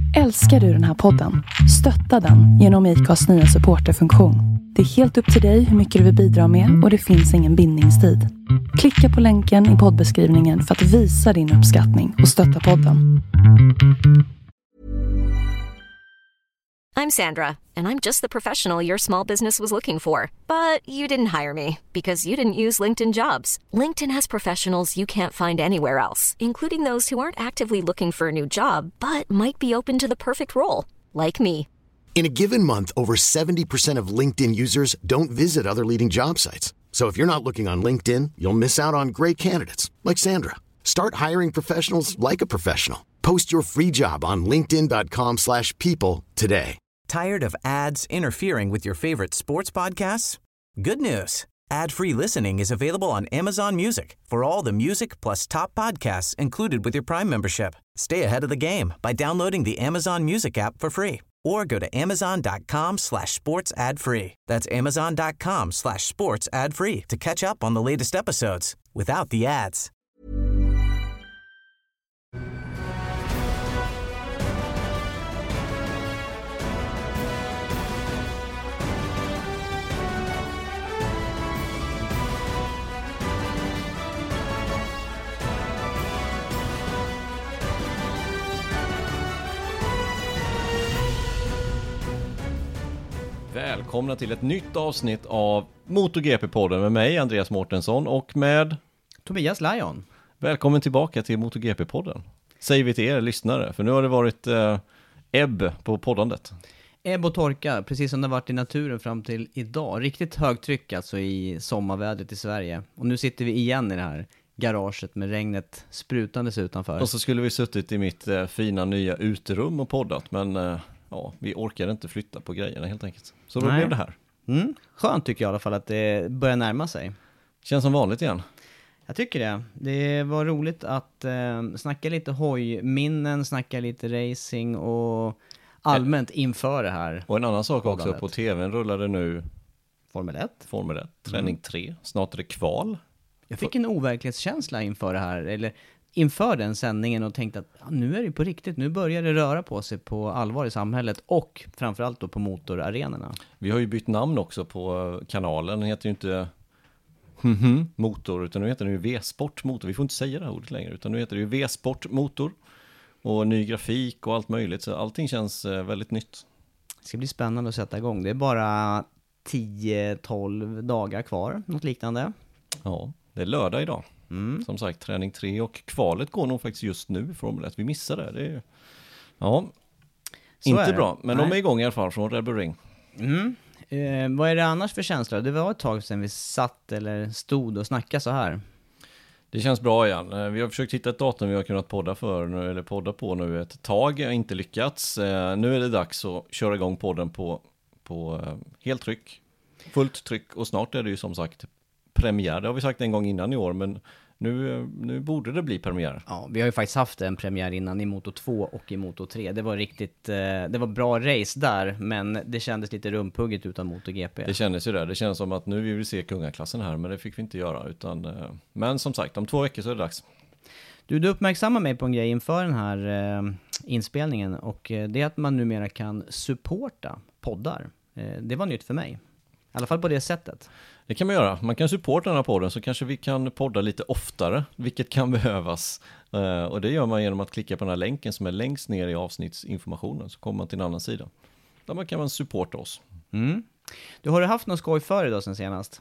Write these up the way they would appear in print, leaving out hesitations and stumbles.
Älskar du den här podden? Stötta den genom IKAs nya supporterfunktion. Det är helt upp till dig hur mycket du vill bidra med och det finns ingen bindningstid. Klicka på länken i poddbeskrivningen för att visa din uppskattning och stötta podden. I'm Sandra, and I'm just the professional your small business was looking for. But you didn't hire me because you didn't use LinkedIn Jobs. LinkedIn has professionals you can't find anywhere else, including those who aren't actively looking for a new job, but might be open to the perfect role, like me. In a given month, over 70% of LinkedIn users don't visit other leading job sites. So if you're not looking on LinkedIn, you'll miss out on great candidates like Sandra. Start hiring professionals like a professional. Post your free job on linkedin.com/people today. Tired of ads interfering with your favorite sports podcasts? Good news. Ad-free listening is available on Amazon Music for all the music plus top podcasts included with your Prime membership. Stay ahead of the game by downloading the Amazon Music app for free or go to amazon.com/sports ad free. That's amazon.com/sports ad free to catch up on the latest episodes without the ads. Välkomna till ett nytt avsnitt av MotoGP-podden med mig, Andreas Mårtensson, och med Tobias Lion. Välkommen tillbaka till MotoGP-podden, säger vi till er lyssnare, för nu har det varit ebb på poddandet. Ebb och torka, precis som det har varit i naturen fram till idag. Riktigt högtryck alltså i sommarvädret i Sverige. Och nu sitter vi igen i det här garaget med regnet sprutandes utanför. Och så skulle vi suttit i mitt fina nya uterum och poddat, men ja, vi orkade inte flytta på grejerna helt enkelt. Så då blev det här. Skönt tycker jag i alla fall att det börjar närma sig. Känns som vanligt igen. Jag tycker det. Det var roligt att snacka lite hojminnen, snacka lite racing och allmänt inför det här. Och en annan sak också, på tvn rullade nu Formel 1, träning 3, snart är det kval. Jag fick en overklighetskänsla inför det här, eller inför den sändningen, och tänkte att nu är det på riktigt, nu börjar det röra på sig på allvar i samhället och framförallt då på motorarenorna. Vi har ju bytt namn också på kanalen, den heter ju inte motor, utan nu heter den ju V-sport motor. Vi får inte säga det här ordet längre, utan nu heter det ju V-sport motor och ny grafik och allt möjligt, så allting känns väldigt nytt. Det ska bli spännande att sätta igång. Det är bara 10-12 dagar kvar, något liknande. Ja, det är lördag idag. Som sagt, träning 3 och kvalet går nog faktiskt just nu i Formel 1. Vi missar det. Är ja, så inte bra. Men de är igång i alla fall från Red Bull Ring. Vad är det annars för känsla? Det var ett tag sedan vi satt eller stod och snackade så här. Det känns bra igen. Vi har försökt hitta ett datum vi har kunnat podda på nu ett tag. Jag har inte lyckats. Nu är det dags att köra igång podden på helt tryck. Fullt tryck, och snart är det ju som sagt premiär. Det har vi sagt en gång innan i år, men nu borde det bli premiär. Ja, vi har ju faktiskt haft en premiär innan i Moto 2 och i Moto 3. Det var riktigt, det var bra race där, men det kändes lite rumpugget utan MotoGP. Det kändes ju det. Det känns som att nu vill vi se kungaklassen här, men det fick vi inte göra. Men som sagt, om 2 veckor så är det dags. Du uppmärksammar mig på en grej inför den här inspelningen, och det är att man numera kan supporta poddar. Det var nytt för mig. I alla fall på det sättet. Det kan man göra. Man kan supporta den här podden, så kanske vi kan podda lite oftare, vilket kan behövas. Och det gör man genom att klicka på den här länken som är längst ner i avsnittsinformationen, så kommer man till en annan sida. Där kan man supporta oss. Du har haft någon skoj för idag sen senast?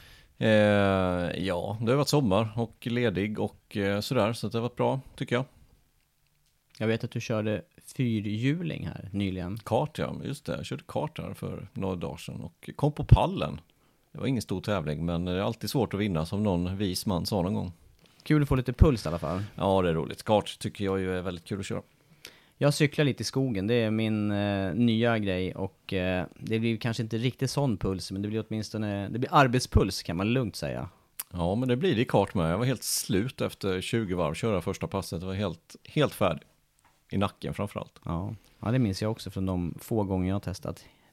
Ja, det har varit sommar och ledig och sådär, så det har varit bra tycker jag. Jag vet att du körde fyrhjuling här nyligen. Kart, ja, just det. Jag körde kart här för några dagar sedan och kom på pallen. Det var ingen stor tävling, men det är alltid svårt att vinna, som någon vis man sa någon gång. Kul att få lite puls i alla fall. Ja, det är roligt. Kart tycker jag ju är väldigt kul att köra. Jag cyklar lite i skogen, det är min nya grej, och det blir kanske inte riktigt sån puls, men det blir åtminstone, det blir arbetspuls kan man lugnt säga. Ja, men det blir det i kart med. Jag var helt slut efter 20 varv köra första passet. Det var helt färdig. I nacken framförallt. Ja, det minns jag också från de få gånger jag har testat.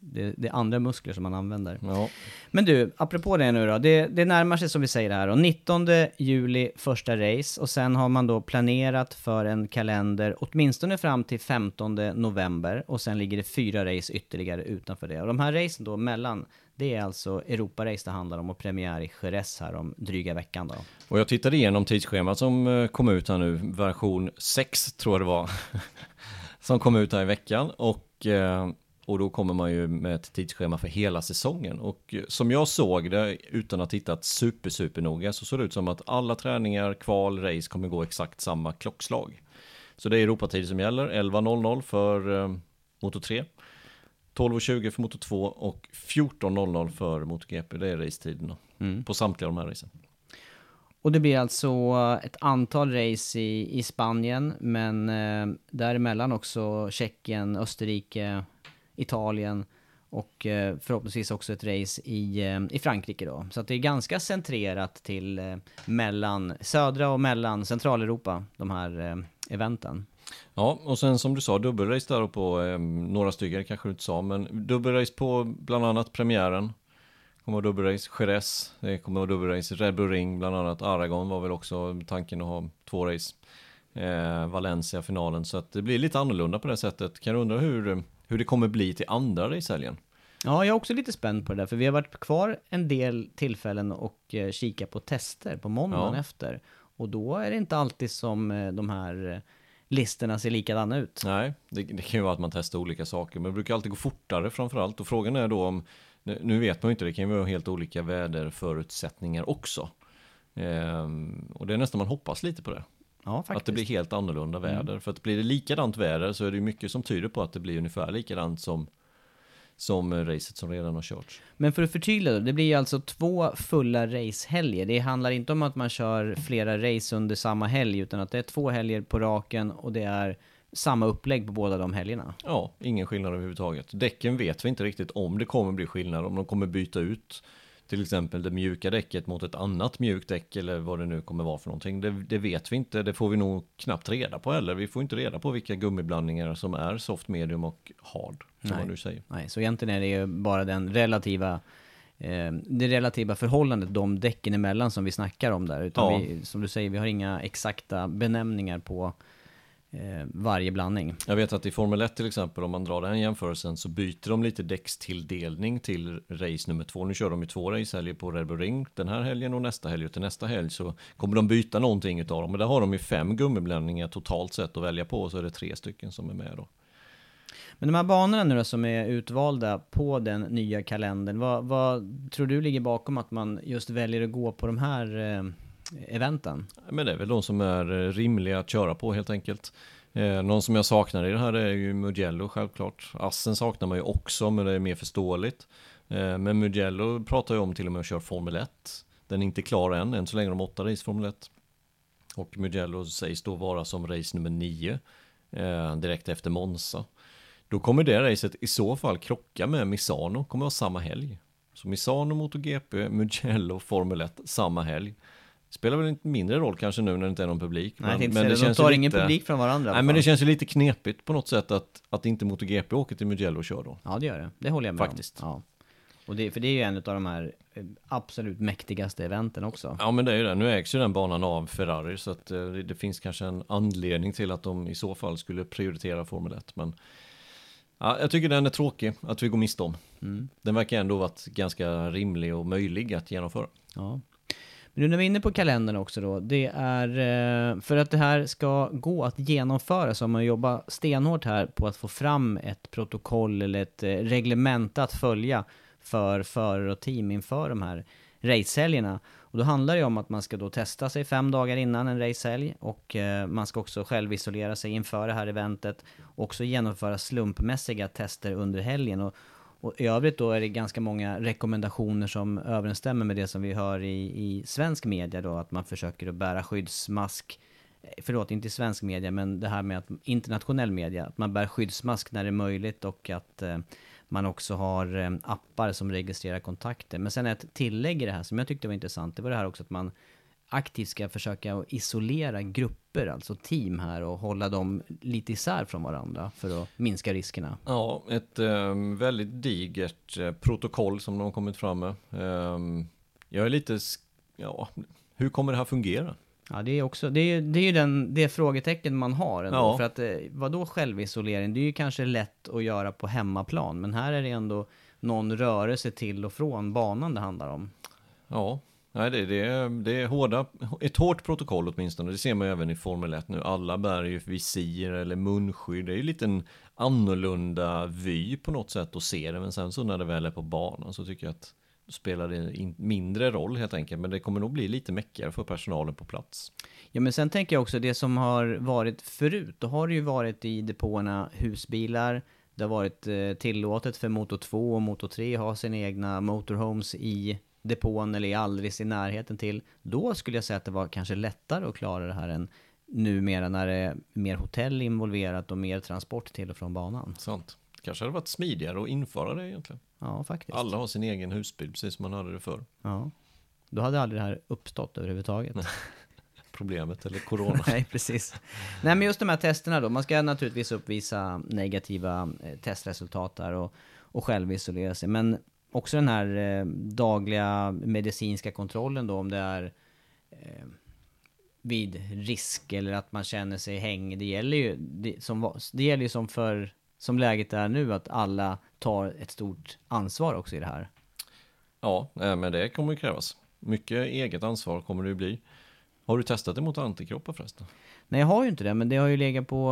det är andra muskler som man använder. Ja. Men du, apropå det nu då, det närmar sig som vi säger här. Och 19 juli första race och sen har man då planerat för en kalender åtminstone fram till 15 november och sen ligger det 4 race ytterligare utanför det. Och de här racen då mellan, det är alltså Europa-race det handlar om och premiär i Jerez här om dryga veckan då. Och jag tittade igenom tidsschemat som kom ut här nu, version 6 tror jag det var, som kom ut här i veckan och då kommer man ju med ett tidsschema för hela säsongen. Och som jag såg det, utan att ha tittat super noga, så såg det ut som att alla träningar, kval, race kommer gå exakt samma klockslag. Så det är Europatid som gäller, 11.00 för Moto 3, 12.20 för Moto 2 och 14.00 för MotoGP. Det är racetiderna på samtliga de här racen. Och det blir alltså ett antal race i Spanien, men däremellan också Tjeckien, Österrike, Italien och förhoppningsvis också ett race i Frankrike då. Så att det är ganska centrerat till mellan södra och mellan Centraleuropa, de här eventen. Ja, och sen som du sa, dubbelrace där på några stycken, kanske du inte sa, men dubbelrace på bland annat premiären. Kommer att dubbelrace Jerez, det kommer att dubbelrace Red Bull Ring, bland annat Aragon var väl också tanken att ha 2 race. Valencia finalen, så att det blir lite annorlunda på det sättet. Kan du undra hur det kommer bli till andra racehelgen? Ja, jag är också lite spänd på det där, för vi har varit kvar en del tillfällen och kika på tester på måndagen efter. Och då är det inte alltid som de här listorna ser likadana ut. Nej, det kan ju vara att man testar olika saker, men det brukar alltid gå fortare framförallt. Och frågan är då om, nu vet man ju inte, det kan ju vara helt olika väderförutsättningar också. Och det är nästan man hoppas lite på det. Ja, faktiskt. Att det blir helt annorlunda väder. För att blir det likadant väder så är det mycket som tyder på att det blir ungefär likadant som racet som redan har körts. Men för att förtydliga då, det blir ju alltså 2 fulla racehelger. Det handlar inte om att man kör flera race under samma helg, utan att det är 2 helger på raken och det är samma upplägg på båda de helgerna. Ja, ingen skillnad överhuvudtaget. Däcken vet vi inte riktigt om det kommer bli skillnad, om de kommer byta ut till exempel det mjuka däcket mot ett annat mjukt däck eller vad det nu kommer vara för någonting. Det vet vi inte, det får vi nog knappt reda på heller. Vi får inte reda på vilka gummiblandningar som är soft, medium och hard, som man nu säger. Nej, så egentligen är det ju bara det relativa förhållandet de däcken emellan som vi snackar om där. Utan vi, som du säger, vi har inga exakta benämningar på varje blandning. Jag vet att i Formel 1 till exempel, om man drar den jämförelsen, så byter de lite däckstilldelning till race nummer 2. Nu kör de ju 2 racehelger på Red Bull Ring den här helgen och nästa helg, och till nästa helg så kommer de byta någonting utav dem. Men där har de ju 5 gummiblandningar totalt sett att välja på, så är det 3 stycken som är med då. Men de här banorna nu då, som är utvalda på den nya kalendern, vad tror du ligger bakom att man just väljer att gå på de här eventen? Men det är väl de som är rimliga att köra på helt enkelt. Någon som jag saknar i det här är ju Mugello självklart. Assen saknar man ju också, men det är mer förståeligt. Men Mugello pratar ju om till och med att köra Formel 1. Den är inte klar än så länge de 8 race Formel 1. Och Mugello sägs då vara som race nummer 9 direkt efter Monza. Då kommer det racet i så fall krocka med Misano, kommer vara samma helg. Så Misano, MotoGP, Mugello, Formel 1 samma helg. Spelar väl inte mindre roll kanske nu när det inte är någon publik. Nej, men det känns de tar ingen publik från varandra. Nej, men det känns ju lite knepigt på något sätt att inte MotoGP åker till Mugello och kör då. Ja, det gör det. Det håller jag med faktiskt. Om. Ja. Och för det är ju en av de här absolut mäktigaste eventen också. Ja, men det är ju det. Nu ägs ju den banan av Ferrari, så att det finns kanske en anledning till att de i så fall skulle prioritera Formel 1. Men ja, jag tycker den är tråkig att vi går miste om. Den verkar ändå varit ganska rimlig och möjlig att genomföra. Ja. Men nu när vi är inne på kalendern också då, det är för att det här ska gå att genomföra så har man jobbat stenhårt här på att få fram ett protokoll eller ett reglement att följa för förare och team inför de här racehelgerna. Och då handlar det om att man ska då testa sig 5 dagar innan en racehelg och man ska också själv isolera sig inför det här eventet och också genomföra slumpmässiga tester under helgen. Och i övrigt då är det ganska många rekommendationer som överensstämmer med det som vi hör i svensk media då, att man försöker att bära skyddsmask, inte i svensk media, men det här med att internationell media, att man bär skyddsmask när det är möjligt och att man också har appar som registrerar kontakter. Men sen ett tillägg i det här som jag tyckte var intressant, det var det här också att man aktivt ska försöka isolera grupper grupper, alltså team här, och hålla dem lite isär från varandra för att minska riskerna? Ja, ett väldigt digert protokoll som de har kommit fram med. Jag är lite, hur kommer det här fungera? Ja, det är också, det är ju det frågetecken man har ändå. Ja. För att vadå självisolering? Det är ju kanske lätt att göra på hemmaplan, men här är det ändå någon rörelse till och från banan det handlar om. Ja, nej, det är ett hårt protokoll åtminstone. Det ser man ju även i Formel 1 nu. Alla bär ju visir eller munskydd. Det är ju lite en annorlunda vy på något sätt att se det. Men sen så när det väl är på banan så tycker jag att då spelar det mindre roll helt enkelt. Men det kommer nog bli lite mäckigare för personalen på plats. Ja, men sen tänker jag också det som har varit förut. Då har det ju varit i depåerna husbilar. Det har varit tillåtet för Moto 2 och Moto 3 ha sina egna motorhomes i depån eller alldeles i närheten till. Då skulle jag säga att det var kanske lättare att klara det här än numera när det är mer hotell involverat och mer transport till och från banan. Sant. Kanske hade varit smidigare att införa det egentligen. Ja, faktiskt. Alla har sin egen husbil, precis som man hade det förr. Ja. Då hade aldrig det här uppstått överhuvudtaget. Problemet eller corona. Nej, precis. Nej, men just de här testerna då. Man ska naturligtvis uppvisa negativa testresultat där och självisolera sig. Men också den här dagliga medicinska kontrollen då, om det är vid risk eller att man känner sig hängig. Det gäller ju som läget är nu, att alla tar ett stort ansvar också i det här. Ja, men det kommer ju krävas. Mycket eget ansvar kommer det ju bli. Har du testat det mot antikroppar förresten? Nej, jag har ju inte det, men det har ju legat på...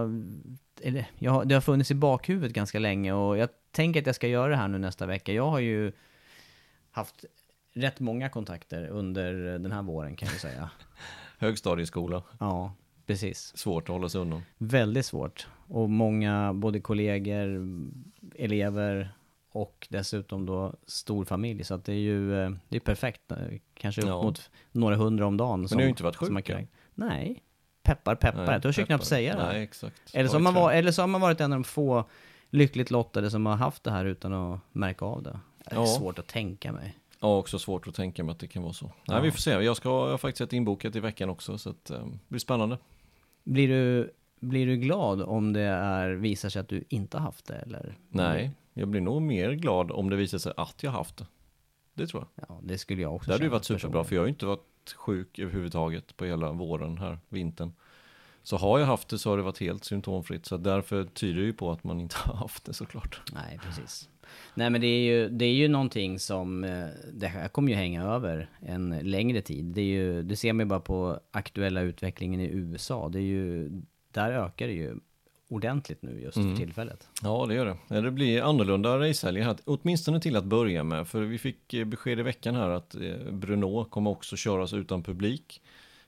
det har funnits i bakhuvudet ganska länge, och jag tänker att jag ska göra det här nu nästa vecka. Jag har ju haft rätt många kontakter under den här våren, kan jag säga. Högstadieskola. Ja, precis. Svårt att hålla sig undan. Väldigt svårt. Och många, både kollegor, elever och dessutom då stor familj. Så att det är perfekt. Kanske upp mot några hundra om dagen. Men det har ju inte varit sjuka. Nej. Peppar. Nej, jag törs ju knappt säga det. Nej, exakt. Eller så har man varit en av de få lyckligt lottade som har haft det här utan att märka av det. Det är svårt att tänka mig. Ja, också svårt att tänka mig att det kan vara så. Nej, vi får se. Jag har faktiskt ett inbokat i veckan också, så att, det blir spännande. Blir du glad om det visar sig att du inte har haft det? Eller? Nej, jag blir nog mer glad om det visar sig att jag har haft det. Det tror jag. Ja, det skulle jag också. Det hade ju varit superbra, för jag har ju inte varit sjuk överhuvudtaget på hela våren här, vintern. Så har jag haft det så har det varit helt symptomfritt. Så därför tyder det ju på att man inte har haft det, såklart. Nej, precis. Nej, men det är ju någonting som det här kommer ju hänga över en längre tid. Det ser man ju bara på aktuella utvecklingen i USA. Där ökar det ju ordentligt nu just för tillfället. Ja, det gör det. Det blir annorlunda racehelger här, åtminstone till att börja med. För vi fick besked i veckan här att Brno kommer också köras utan publik.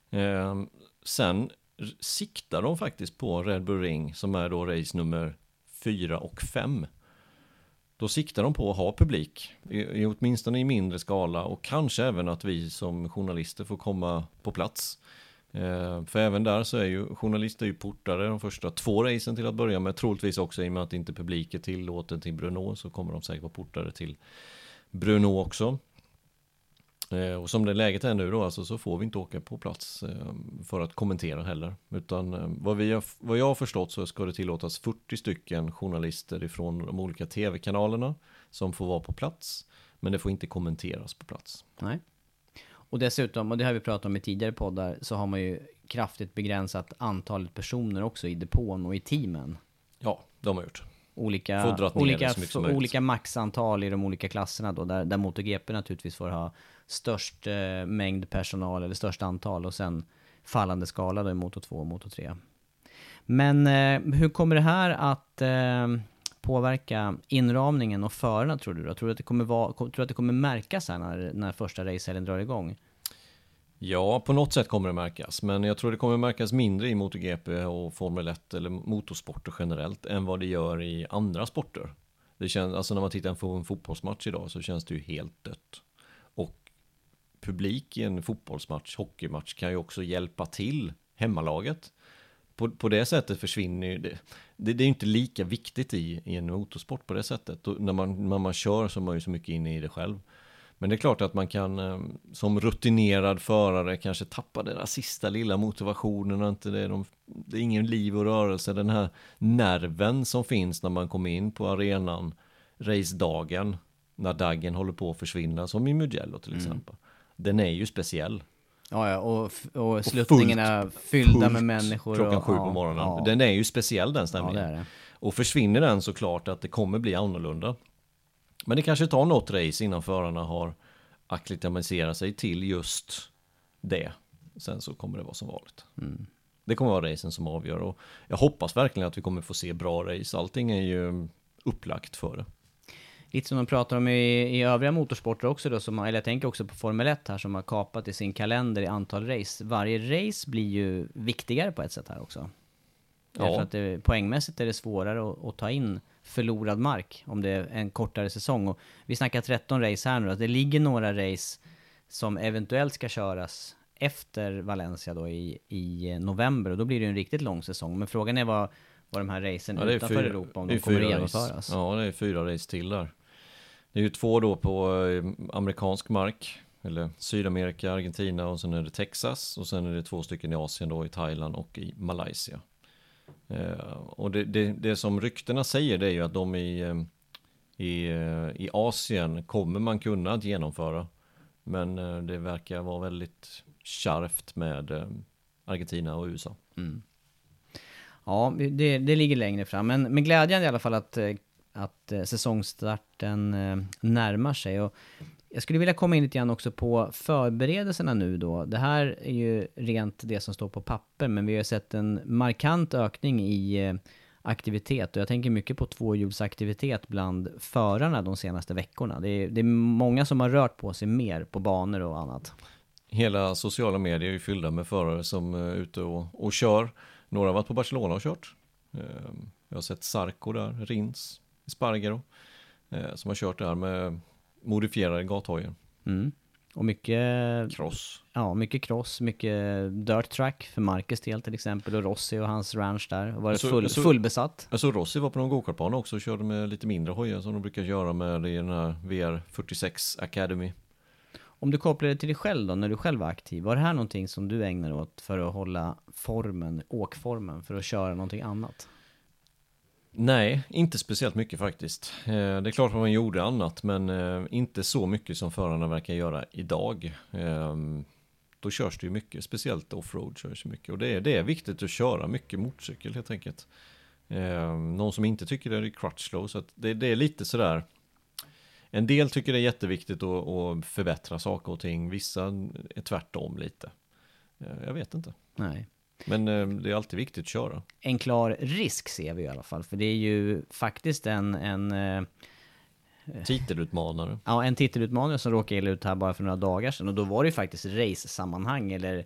Sen siktar de faktiskt på Red Bull Ring, som är då race nummer 4 och 5. Då siktar de på att ha publik, åtminstone i mindre skala, och kanske även att vi som journalister får komma på plats. För även där så är ju journalister ju portare de första 2 racen till att börja med. Troligtvis också i och med att inte publik är tillåten till Brno, så kommer de säkert vara portare till Brno också. Och som det läget är nu då, alltså, så får vi inte åka på plats för att kommentera heller. Utan vad jag har förstått så ska det tillåtas 40 stycken journalister ifrån de olika tv-kanalerna som får vara på plats. Men det får inte kommenteras på plats. Nej. Och dessutom, och det har vi pratat om i tidigare poddar, så har man ju kraftigt begränsat antalet personer också i depån och i teamen. Ja, de har gjort. Olika maxantal i de olika klasserna då, där MotoGP naturligtvis får ha störst mängd personal eller störst antal, och sen fallande skala då i Moto 2 och Moto 3. Men hur kommer det här att påverka inramningen och förarna, tror du? Tror du att det kommer märkas här när första racehelgen drar igång? Ja, på något sätt kommer det märkas, men jag tror det kommer märkas mindre i MotoGP och Formel 1 eller motorsporter generellt än vad det gör i andra sporter. Det känns, alltså när man tittar på en fotbollsmatch idag så känns det ju helt dött. Och publik i en fotbollsmatch, hockeymatch, kan ju också hjälpa till hemmalaget. På det sättet försvinner ju det är ju inte lika viktigt i en motorsport på det sättet. Och när man kör så är man ju så mycket inne i det själv. Men det är klart att man kan som rutinerad förare kanske tappa den där sista lilla motivationen och inte det är ingen liv och rörelse. Den här nerven som finns när man kommer in på arenan racedagen när daggen håller på att försvinna, som i Mugello till exempel. Den är ju speciell. Ja, och sluttningarna fyllda med människor. Klockan 7 på morgonen. Ja. Den är ju speciell, den stämningen. Ja, det är det. Och försvinner den så klart att det kommer bli annorlunda. Men det kanske tar något race innan förarna har akklimatiserat sig till just det. Sen så kommer det vara som vanligt. Det kommer vara racen som avgör. Och jag hoppas verkligen att vi kommer få se bra race. Allting är ju upplagt för det. Lite som de pratar om i övriga motorsporter också då, eller jag tänker också på Formel 1 här som har kapat i sin kalender i antal race. Varje race blir ju viktigare på ett sätt här också. Ja. Därför att poängmässigt är det svårare att ta in förlorad mark om det är en kortare säsong. Och vi snackar 13 race här nu. Det ligger några race som eventuellt ska köras efter Valencia då i november. Och då blir det en riktigt lång säsong. Men frågan är vad de här racen utanför Europa, om de kommer att genomföras. Ja, det är 4 race till där. Det är ju 2 då på amerikansk mark, eller Sydamerika, Argentina, och sen är det Texas, och sen är det 2 stycken i Asien då, i Thailand och i Malaysia. Och det som ryktena säger, det är ju att de i Asien kommer man kunna att genomföra, men det verkar vara väldigt kärvt med Argentina och USA. Ja, det ligger längre fram, men glädjande i alla fall att säsongstarten närmar sig. Och jag skulle vilja komma in lite grann också på förberedelserna nu då. Det här är ju rent det som står på papper, men vi har sett en markant ökning i aktivitet, och jag tänker mycket på tvåhjulsaktivitet bland förarna de senaste veckorna. Det är många som har rört på sig mer på banor och annat. Hela sociala medier är ju fyllda med förare som är ute och kör. Några har varit på Barcelona och kört. Jag har sett Sarko där, Rins, Spargaro, som har kört där med modifierade gathojar. Och mycket cross. Ja, mycket cross, mycket dirt track för Marquez del till exempel, och Rossi och hans ranch där. Var det fullbesatt? Alltså Rossi var på någon go-kartbana också och körde med lite mindre hojar som de brukar göra med i den här VR46 Academy. Om du kopplar det till dig själv då, när du själv var aktiv, var det här någonting som du ägnar åt för att hålla åkformen, för att köra någonting annat? Nej, inte speciellt mycket faktiskt. Det är klart att man gjorde annat, men inte så mycket som förarna verkar göra idag. Då körs det ju mycket, speciellt offroad körs mycket. Och det är viktigt att köra mycket motorcykel helt enkelt. Någon som inte tycker det är crutchlow, så att det är lite sådär. En del tycker det är jätteviktigt att förbättra saker och ting. Vissa är tvärtom lite. Jag vet inte. Nej. Men det är alltid viktigt att köra. En klar risk ser vi i alla fall. För det är ju faktiskt en titelutmanare. Ja, en titelutmanare som råkade illa ut här bara för några dagar sedan. Och då var det ju faktiskt race-sammanhang. Eller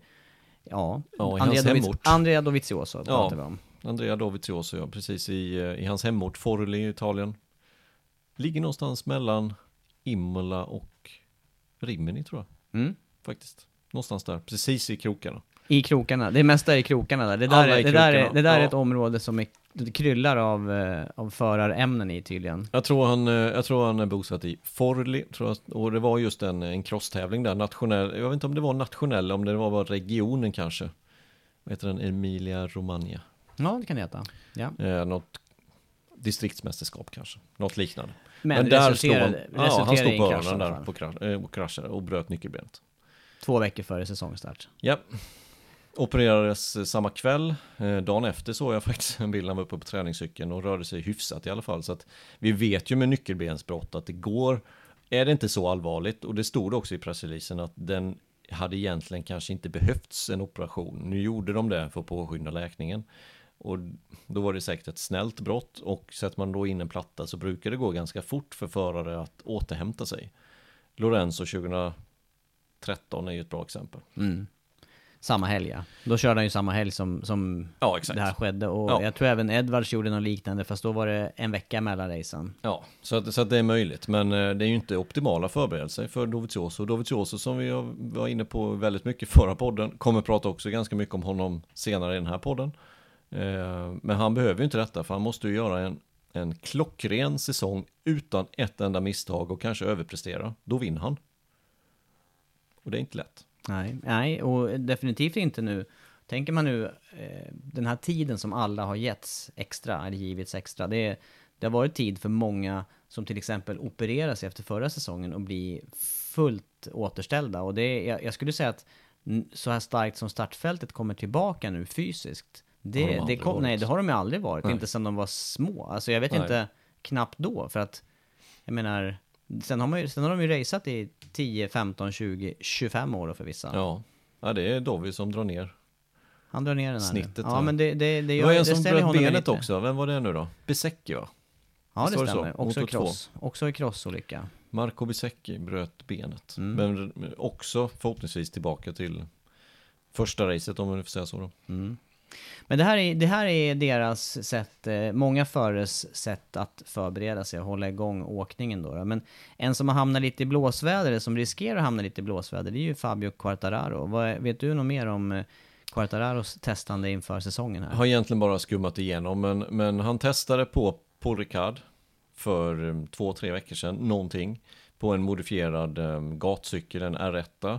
Andrea Dovizioso pratar vi om. Andrea Dovizioso, ja. Precis i hans hemort Forli i Italien. Ligger någonstans mellan Imola och Rimini, tror jag. Faktiskt. Någonstans där. Precis i krokarna. I krokarna. Det mesta är i krokarna där. Det där är ett område som kryllar av förarämnen i tydligen. Jag tror han är bosatt i Forli, och det var just en crosstävling där, nationell. Jag vet inte om det var nationell, om det var bara regionen kanske. Vad heter den? Emilia Romagna. Ja, det kan det heta. Ja. Något distriktsmästerskap kanske. Något liknande. Men där han stod på öronen där och kraschade och bröt nyckelbenet. 2 veckor före säsongstart. Ja. Opererades samma kväll. Dagen efter såg jag faktiskt en bild, han var uppe på träningscykeln och rörde sig hyfsat i alla fall. Så att vi vet ju med nyckelbensbrott att det går, är det inte så allvarligt. Och det stod också i pressreleasen att den hade egentligen kanske inte behövts en operation. Nu gjorde de det för att påskynda läkningen. Och då var det säkert ett snällt brott, och sätter man då in en platta så brukar det gå ganska fort för förare att återhämta sig. Lorenzo 2013 är ju ett bra exempel. Samma helg, ja. Då körde han ju samma helg som ja, exakt. Det här skedde. Och jag tror även Edwards gjorde något liknande, fast då var det en vecka mellan racen. Ja, så att det är möjligt. Men det är ju inte optimala förberedelser för Dovizioso. Dovizioso, som vi var inne på väldigt mycket förra podden, kommer prata också ganska mycket om honom senare i den här podden. Men han behöver ju inte detta, för han måste ju göra en klockren säsong utan ett enda misstag och kanske överprestera. Då vinner han. Och det är inte lätt. Nej, och definitivt inte nu. Tänker man nu, den här tiden som alla har givits extra, det har varit tid för många som till exempel opererar sig efter förra säsongen och blir fullt återställda. Och jag skulle säga att så här starkt som startfältet kommer tillbaka nu fysiskt, det har de ju aldrig varit. Nej. Inte sedan de var små. Alltså jag vet inte, knappt då, för att jag menar, sen har de ju raceat i 10, 15, 20, 25 år för vissa. Ja, det är Dovi som drar ner. Han drar ner den här snittet. Ja, men det var en som bröt benet också. Vem var det nu då? Bezzecchi, va? Ja, det stämmer. Också i crossolycka. Marco Bezzecchi bröt benet. Men också förhoppningsvis tillbaka till första racet, om man får säga så då. Men det här är deras sätt, många förares sätt att förbereda sig och hålla igång åkningen då. Men en som har hamnat lite i blåsväder, som riskerar att hamna lite i blåsväder, det är ju Fabio Quartararo. Vet du något mer om Quartararos testande inför säsongen här? Jag har egentligen bara skummat igenom, men han testade på Ricard för 2-3 veckor sedan, någonting, på en modifierad gatcykel, en R1.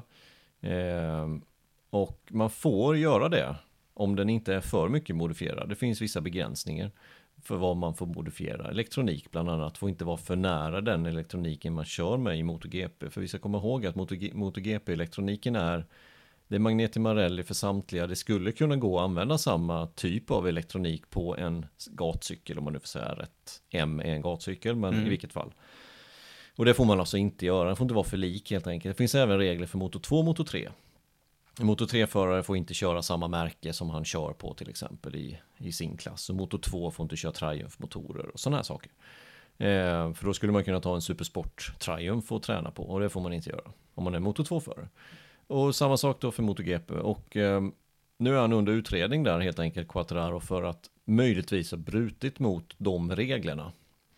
Och man får göra det om den inte är för mycket modifierad. Det finns vissa begränsningar för vad man får modifiera. Elektronik bland annat får inte vara för nära den elektroniken man kör med i MotoGP. För vi ska komma ihåg att MotoGP-elektroniken det är Magneti Marelli för samtliga. Det skulle kunna gå att använda samma typ av elektronik på en gatcykel, om man nu får säga rätt. M är en gatcykel, men i vilket fall. Och det får man alltså inte göra. Det får inte vara för lik helt enkelt. Det finns även regler för Moto 2 och Moto 3. Moto 3-förare får inte köra samma märke som han kör på till exempel i sin klass. Och Moto 2 får inte köra Triumph-motorer och sådana här saker. För då skulle man kunna ta en Supersport Triumph och träna på. Och det får man inte göra om man är Moto 2-förare. Och samma sak då för MotoGP. Och nu är han under utredning där helt enkelt, Quartararo, för att möjligtvis ha brutit mot de reglerna.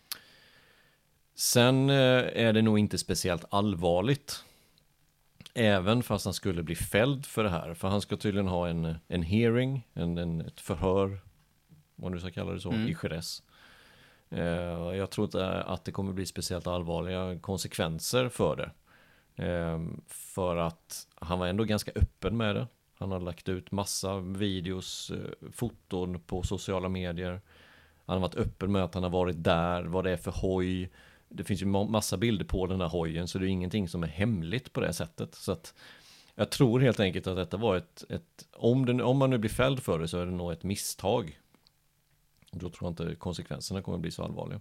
Sen är det nog inte speciellt allvarligt. Även fast han skulle bli fälld för det här. För han ska tydligen ha en hearing, ett förhör, vad du ska kalla det så, i Jerez. Jag tror inte att det kommer bli speciellt allvarliga konsekvenser för det. För att han var ändå ganska öppen med det. Han har lagt ut massa videos, foton på sociala medier. Han har varit öppen med att han har varit där, vad det är för hoj. Det finns ju massa bilder på den här hojen, så det är ingenting som är hemligt på det sättet. Så att jag tror helt enkelt att detta var om man nu blir fälld för det, så är det nog ett misstag. Då tror jag inte konsekvenserna kommer att bli så allvarliga.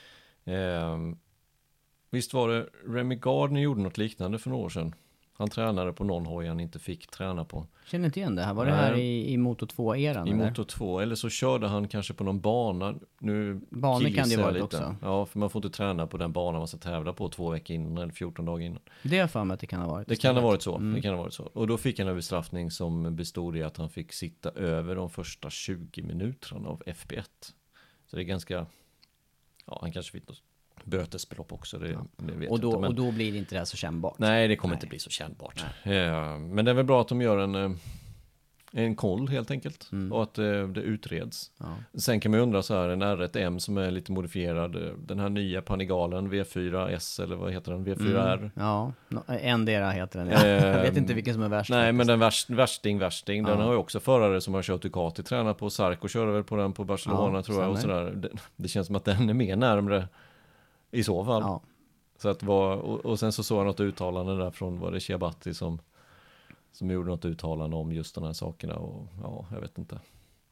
Visst var det Remy Gardner gjorde något liknande för några år sedan. Han tränade på någon hoj han inte fick träna på. Känner inte igen det här. Var det här i Moto 2-eran? I Moto 2, eller så körde han kanske på någon bana. Banor kan det vara lite också. Ja, för man får inte träna på den banan man ska tävla på 2 veckor innan eller 14 dagar innan. Det är för mig att det kan ha varit. Det kan ha varit så. Det kan ha varit så. Och då fick han en bestraffning som bestod i att han fick sitta över de första 20 minuterna av FP1. Så det är ganska, han kanske fick bötesbelopp också, det vet och jag inte. Och då blir det inte det här så kännbart. Nej, det kommer inte bli så kännbart. Men det är väl bra att de gör en koll helt enkelt. Och att det utreds. Sen kan man ju undra så här, en R1M som är lite modifierad, den här nya Panigalen V4S, eller vad heter den? V4R? Ja, endera heter den. Jag vet inte vilken som är värst. Nej, men den värsting. Den har ju också förare som har kört Ducati, tränat på Sarko, körde väl på den på Barcelona tror jag. Och sådär. Det känns som att den är mer närmare i så fall. Ja. Så att och sen så såg jag något uttalande där från, var det Chiabatti som gjorde något uttalande om just de här sakerna, och jag vet inte.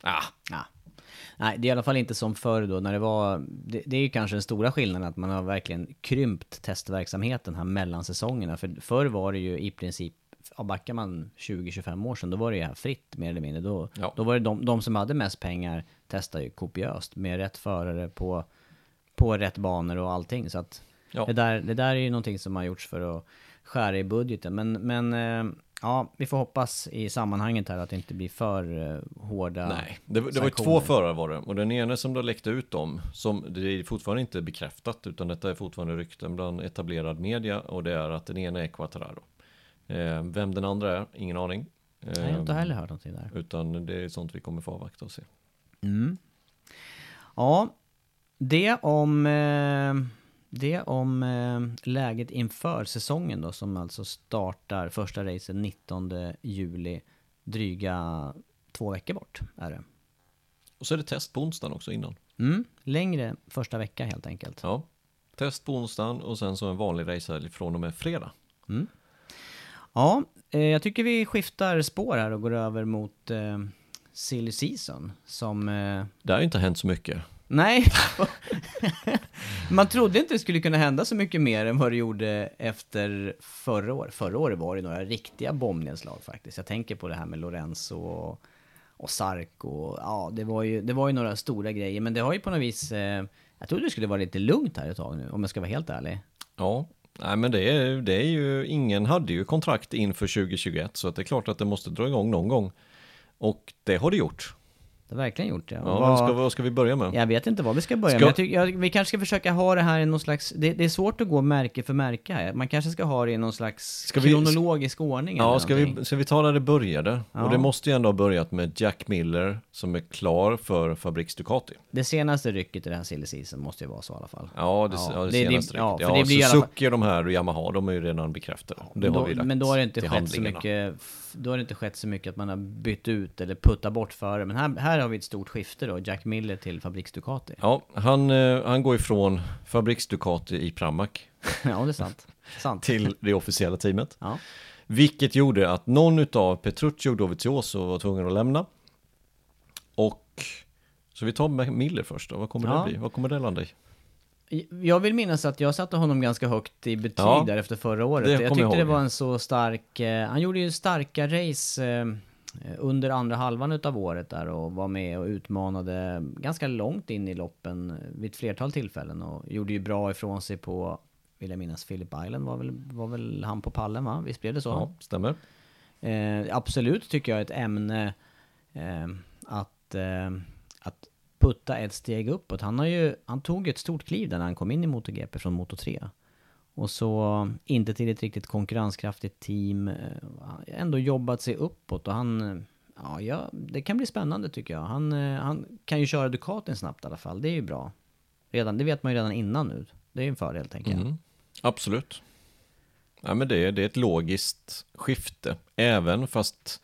Nej, det är i alla fall inte som förr då, när det var, det är ju kanske den stora skillnaden att man har verkligen krympt testverksamheten här mellan säsongerna. För förr var det ju i princip, backar man 20-25 år sedan, då var det ju här fritt mer eller mindre. Då var det de som hade mest pengar testade ju kopiöst med rätt förare på rätt banor och allting. Så att det där är ju någonting som har gjorts för att skära i budgeten. Men vi får hoppas i sammanhanget här att det inte blir för hårda. Nej, det var ju 2 förare var det. Och den ena som då läckte ut dem, som det är fortfarande inte bekräftat, utan detta är fortfarande rykten bland etablerad media, och det är att den ena är Quartararo. Vem den andra är, ingen aning. Jag har inte heller hört någonting där. Utan det är sånt vi kommer få avvakta och se. Ja, det om Det om läget inför säsongen då, som alltså startar första racet 19 juli, dryga 2 veckor bort är det. Och så är det test på onsdagen också innan. Längre första vecka helt enkelt. Ja, test på onsdagen och sen så en vanlig racehelg från och med fredag. Ja, jag tycker vi skiftar spår här och går över mot silly season som... Det har ju inte hänt så mycket. Nej, man trodde inte det skulle kunna hända så mycket mer än vad det gjorde efter förra året. Förra året var det några riktiga bombnedslag faktiskt. Jag tänker på det här med Lorenzo och Sark och ja, det var ju några stora grejer. Men det har ju på något vis, jag trodde det skulle vara lite lugnt här ett tag nu, om jag ska vara helt ärlig. Ja, nej men det är ju, ingen hade ju kontrakt inför 2021 så att det är klart att det måste dra igång någon gång. Och det har det gjort. Det har verkligen gjort det. Ja, vad ska vi börja med? Jag vet inte vad vi ska börja med. Vi kanske ska försöka ha det här i någon slags... Det är svårt att gå märke för märke här. Man kanske ska ha det i någon slags kronologisk ordning. Ja, ska vi ta där det började? Ja. Och det måste ju ändå ha börjat med Jack Miller som är klar för Fabriks Ducati. Det senaste rycket i den här silly season måste ju vara så i alla fall. Ja, det senaste rycket. Ja, det blir Suzuki och de här och Yamaha, de är ju redan bekräftade. Men då har det inte skett så mycket... Då har det inte skett så mycket att man har bytt ut eller puttat bort före. Men här har vi ett stort skifte då. Jack Miller till Fabriks Ducati. Ja, han går ifrån Fabriks Ducati i Pramac. Ja, det är sant. Till det officiella teamet. Ja. Vilket gjorde att någon utav Petrucci och Dovizioso var tvungen att lämna. Och så vi tar med Miller först då. Vad kommer det bli? Vad kommer det landa i? Jag vill minnas att jag satte honom ganska högt i betyg där efter förra året. Jag tyckte det var en så stark... han gjorde ju starka race under andra halvan utav året där och var med och utmanade ganska långt in i loppen vid ett flertal tillfällen och gjorde ju bra ifrån sig på, vill jag minnas, Phillip Island var väl han på pallen, va? Visst blev det så? Ja, stämmer. Absolut tycker jag ett ämne att putta ett steg uppåt. Han tog ett stort kliv där när han kom in i MotoGP från Moto3. Och så inte till ett riktigt konkurrenskraftigt team. Ändå jobbat sig uppåt. Och det kan bli spännande tycker jag. Han kan ju köra Ducatin snabbt i alla fall. Det är ju bra. Det vet man ju redan innan nu. Det är en fördel, tänker jag. Absolut. Ja, men det är ett logiskt skifte. Även fast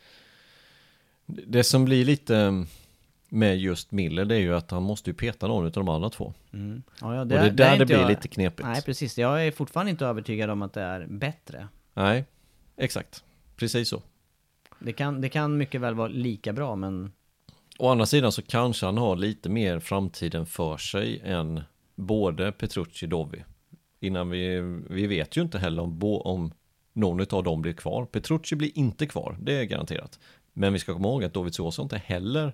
det som blir lite... med just Miller, det är ju att han måste ju peta någon av de andra två. Ja, och det är där det blir lite knepigt. Nej, precis. Jag är fortfarande inte övertygad om att det är bättre. Nej, exakt. Precis så. Det kan mycket väl vara lika bra, men... Å andra sidan så kanske han har lite mer framtiden för sig än både Petrucci och Dovi. Innan vi vet ju inte heller om någon av dem blir kvar. Petrucci blir inte kvar, det är garanterat. Men vi ska komma ihåg att Dovizioso inte heller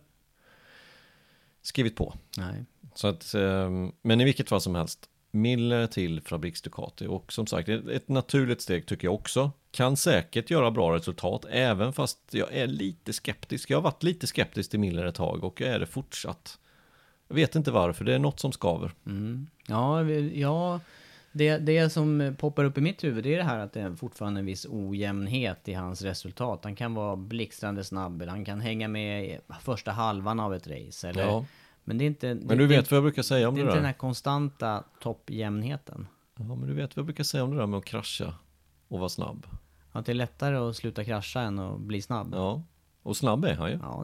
skrivit på. Nej. Så att, men i vilket fall som helst, Miller till Fabriks Ducati. Och som sagt, ett naturligt steg tycker jag också. Kan säkert göra bra resultat, även fast jag är lite skeptisk. Jag har varit lite skeptisk till Miller ett tag och är det fortsatt. Jag vet inte varför, det är något som skaver. Ja, det som poppar upp i mitt huvud är det här att det är fortfarande en viss ojämnhet i hans resultat. Han kan vara blixtrande snabb, eller han kan hänga med i första halvan av ett race. Eller, ja. Men det är inte... Men du vet vad jag brukar säga om det där. Det är inte den här konstanta toppjämnheten. Ja, men du vet vad jag brukar säga om det där med att krascha och vara snabb. Att det är lättare att sluta krascha än att bli snabb. Ja, och snabb är han ju. Ja, det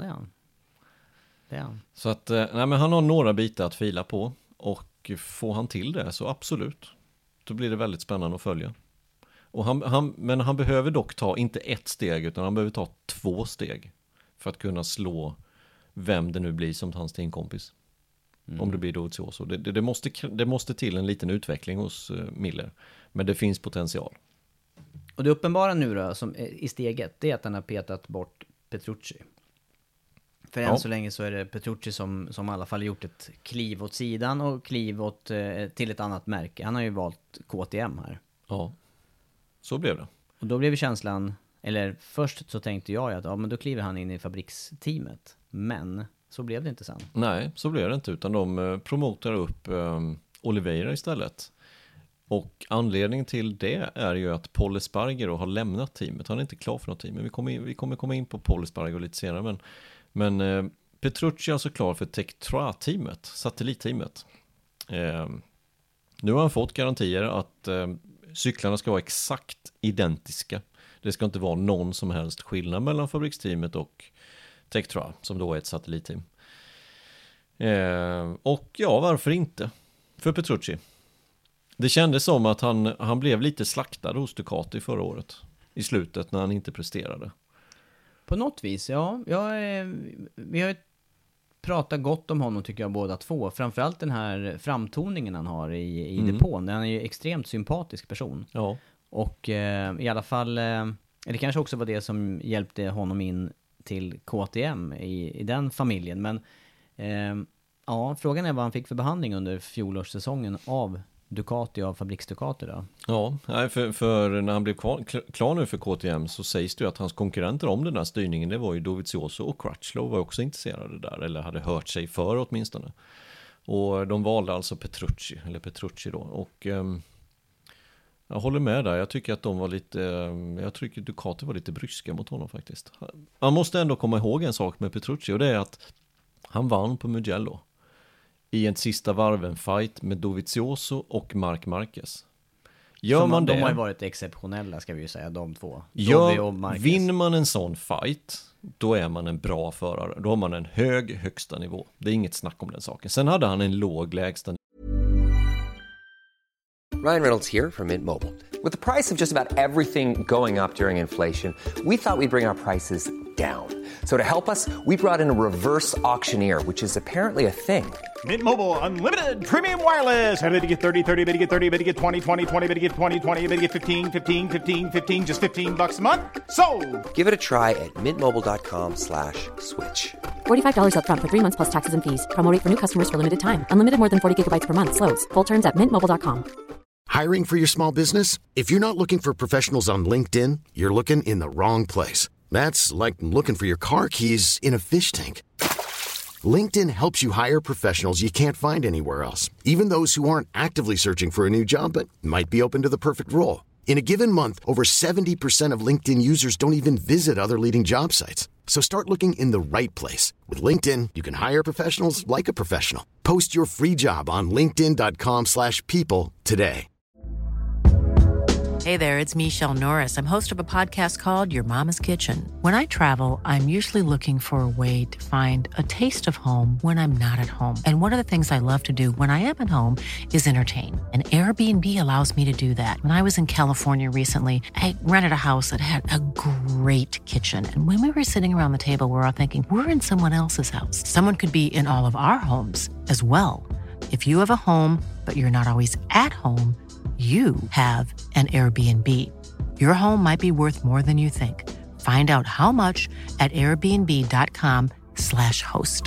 är han. Så att, men han har några bitar att fila på. Och får han till det så absolut. Då blir det väldigt spännande att följa. Och men han behöver dock ta inte ett steg utan han behöver ta 2 steg. För att kunna slå vem det nu blir som hans teamkompis. Om det blir Dovizioso. Det måste till en liten utveckling hos Miller. Men det finns potential. Och det uppenbara nu då, som i steget, det är att han har petat bort Petrucci. För än så länge så är det Petrucci som i alla fall gjort ett kliv åt sidan och kliv åt till ett annat märke. Han har ju valt KTM här. Ja, så blev det. Och då blev känslan, eller först så tänkte jag att men då kliver han in i fabriksteamet. Men så blev det inte sen. Nej, så blev det inte, utan de promotar upp Oliveira istället. Och anledningen till det är ju att Paul Espargaro har lämnat teamet. Han är inte klar för något team. Men vi kommer komma in på Paul Espargaro lite senare. Men Petrucci är alltså klar för Tech3-teamet, satellitteamet. Nu har han fått garantier att cyklarna ska vara exakt identiska. Det ska inte vara någon som helst skillnad mellan fabriksteamet och Tektra, som då är ett satellitteam. Och ja, varför inte? För Petrucci. Det kändes som att han blev lite slaktad hos Ducati förra året. I slutet när han inte presterade. På något vis, ja. Vi har ju pratat gott om honom tycker jag båda två. Framförallt den här framtoningen han har i depån. Han är ju extremt sympatisk person. Ja. Och i alla fall, det kanske också var det som hjälpte honom in till KTM i den familjen. Men ja, frågan är vad han fick för behandling under fjolårssäsongen av Ducati, av fabriks-Ducati då. Ja, för när han blev klar nu för KTM så sägs det ju att hans konkurrenter om den här styrningen, det var ju Dovizioso och Crutchlow var också intresserade där, eller hade hört sig för åtminstone. Och de valde alltså Petrucci då. Och jag håller med där, jag tycker att jag tycker Ducati var lite bryska mot honom faktiskt. Man måste ändå komma ihåg en sak med Petrucci, och det är att han vann på Mugello i en sista varven-fight med Dovizioso och Marc Marquez. De har ju varit exceptionella, ska vi ju säga, de två. Vinner man en sån fight, då är man en bra förare. Då har man en hög högsta nivå. Det är inget snack om den saken. Sen hade han en låg lägsta. Ryan Reynolds here from Mint Mobile. With the price of just about everything going up during inflation, we thought we'd bring our prices down. So to help us, we brought in a reverse auctioneer, which is apparently a thing. Mint Mobile Unlimited Premium Wireless. How to get 30, 30, bit to get 30, bit to get 20, 20, 20, bit to get 20, 20, bit to get 15, 15, 15, 15, just $15 a month? Sold! Give it a try at mintmobile.com/switch. $45 up front for 3 months plus taxes and fees. Promo rate for new customers for limited time. Unlimited more than 40 gigabytes per month. Slows full terms at mintmobile.com. Hiring for your small business? If you're not looking for professionals on LinkedIn, you're looking in the wrong place. That's like looking for your car keys in a fish tank. LinkedIn helps you hire professionals you can't find anywhere else, even those who aren't actively searching for a new job but might be open to the perfect role. In a given month, over 70% of LinkedIn users don't even visit other leading job sites. So start looking in the right place. With LinkedIn, you can hire professionals like a professional. Post your free job on linkedin.com/people today. Hey there, it's Michelle Norris. I'm host of a podcast called Your Mama's Kitchen. When I travel, I'm usually looking for a way to find a taste of home when I'm not at home. And one of the things I love to do when I am at home is entertain. And Airbnb allows me to do that. When I was in California recently, I rented a house that had a great kitchen. And when we were sitting around the table, we were all thinking, we're in someone else's house. Someone could be in all of our homes as well. If you have a home, but you're not always at home, you have an Airbnb. Your home might be worth more than you think. Find out how much at airbnb.com/host.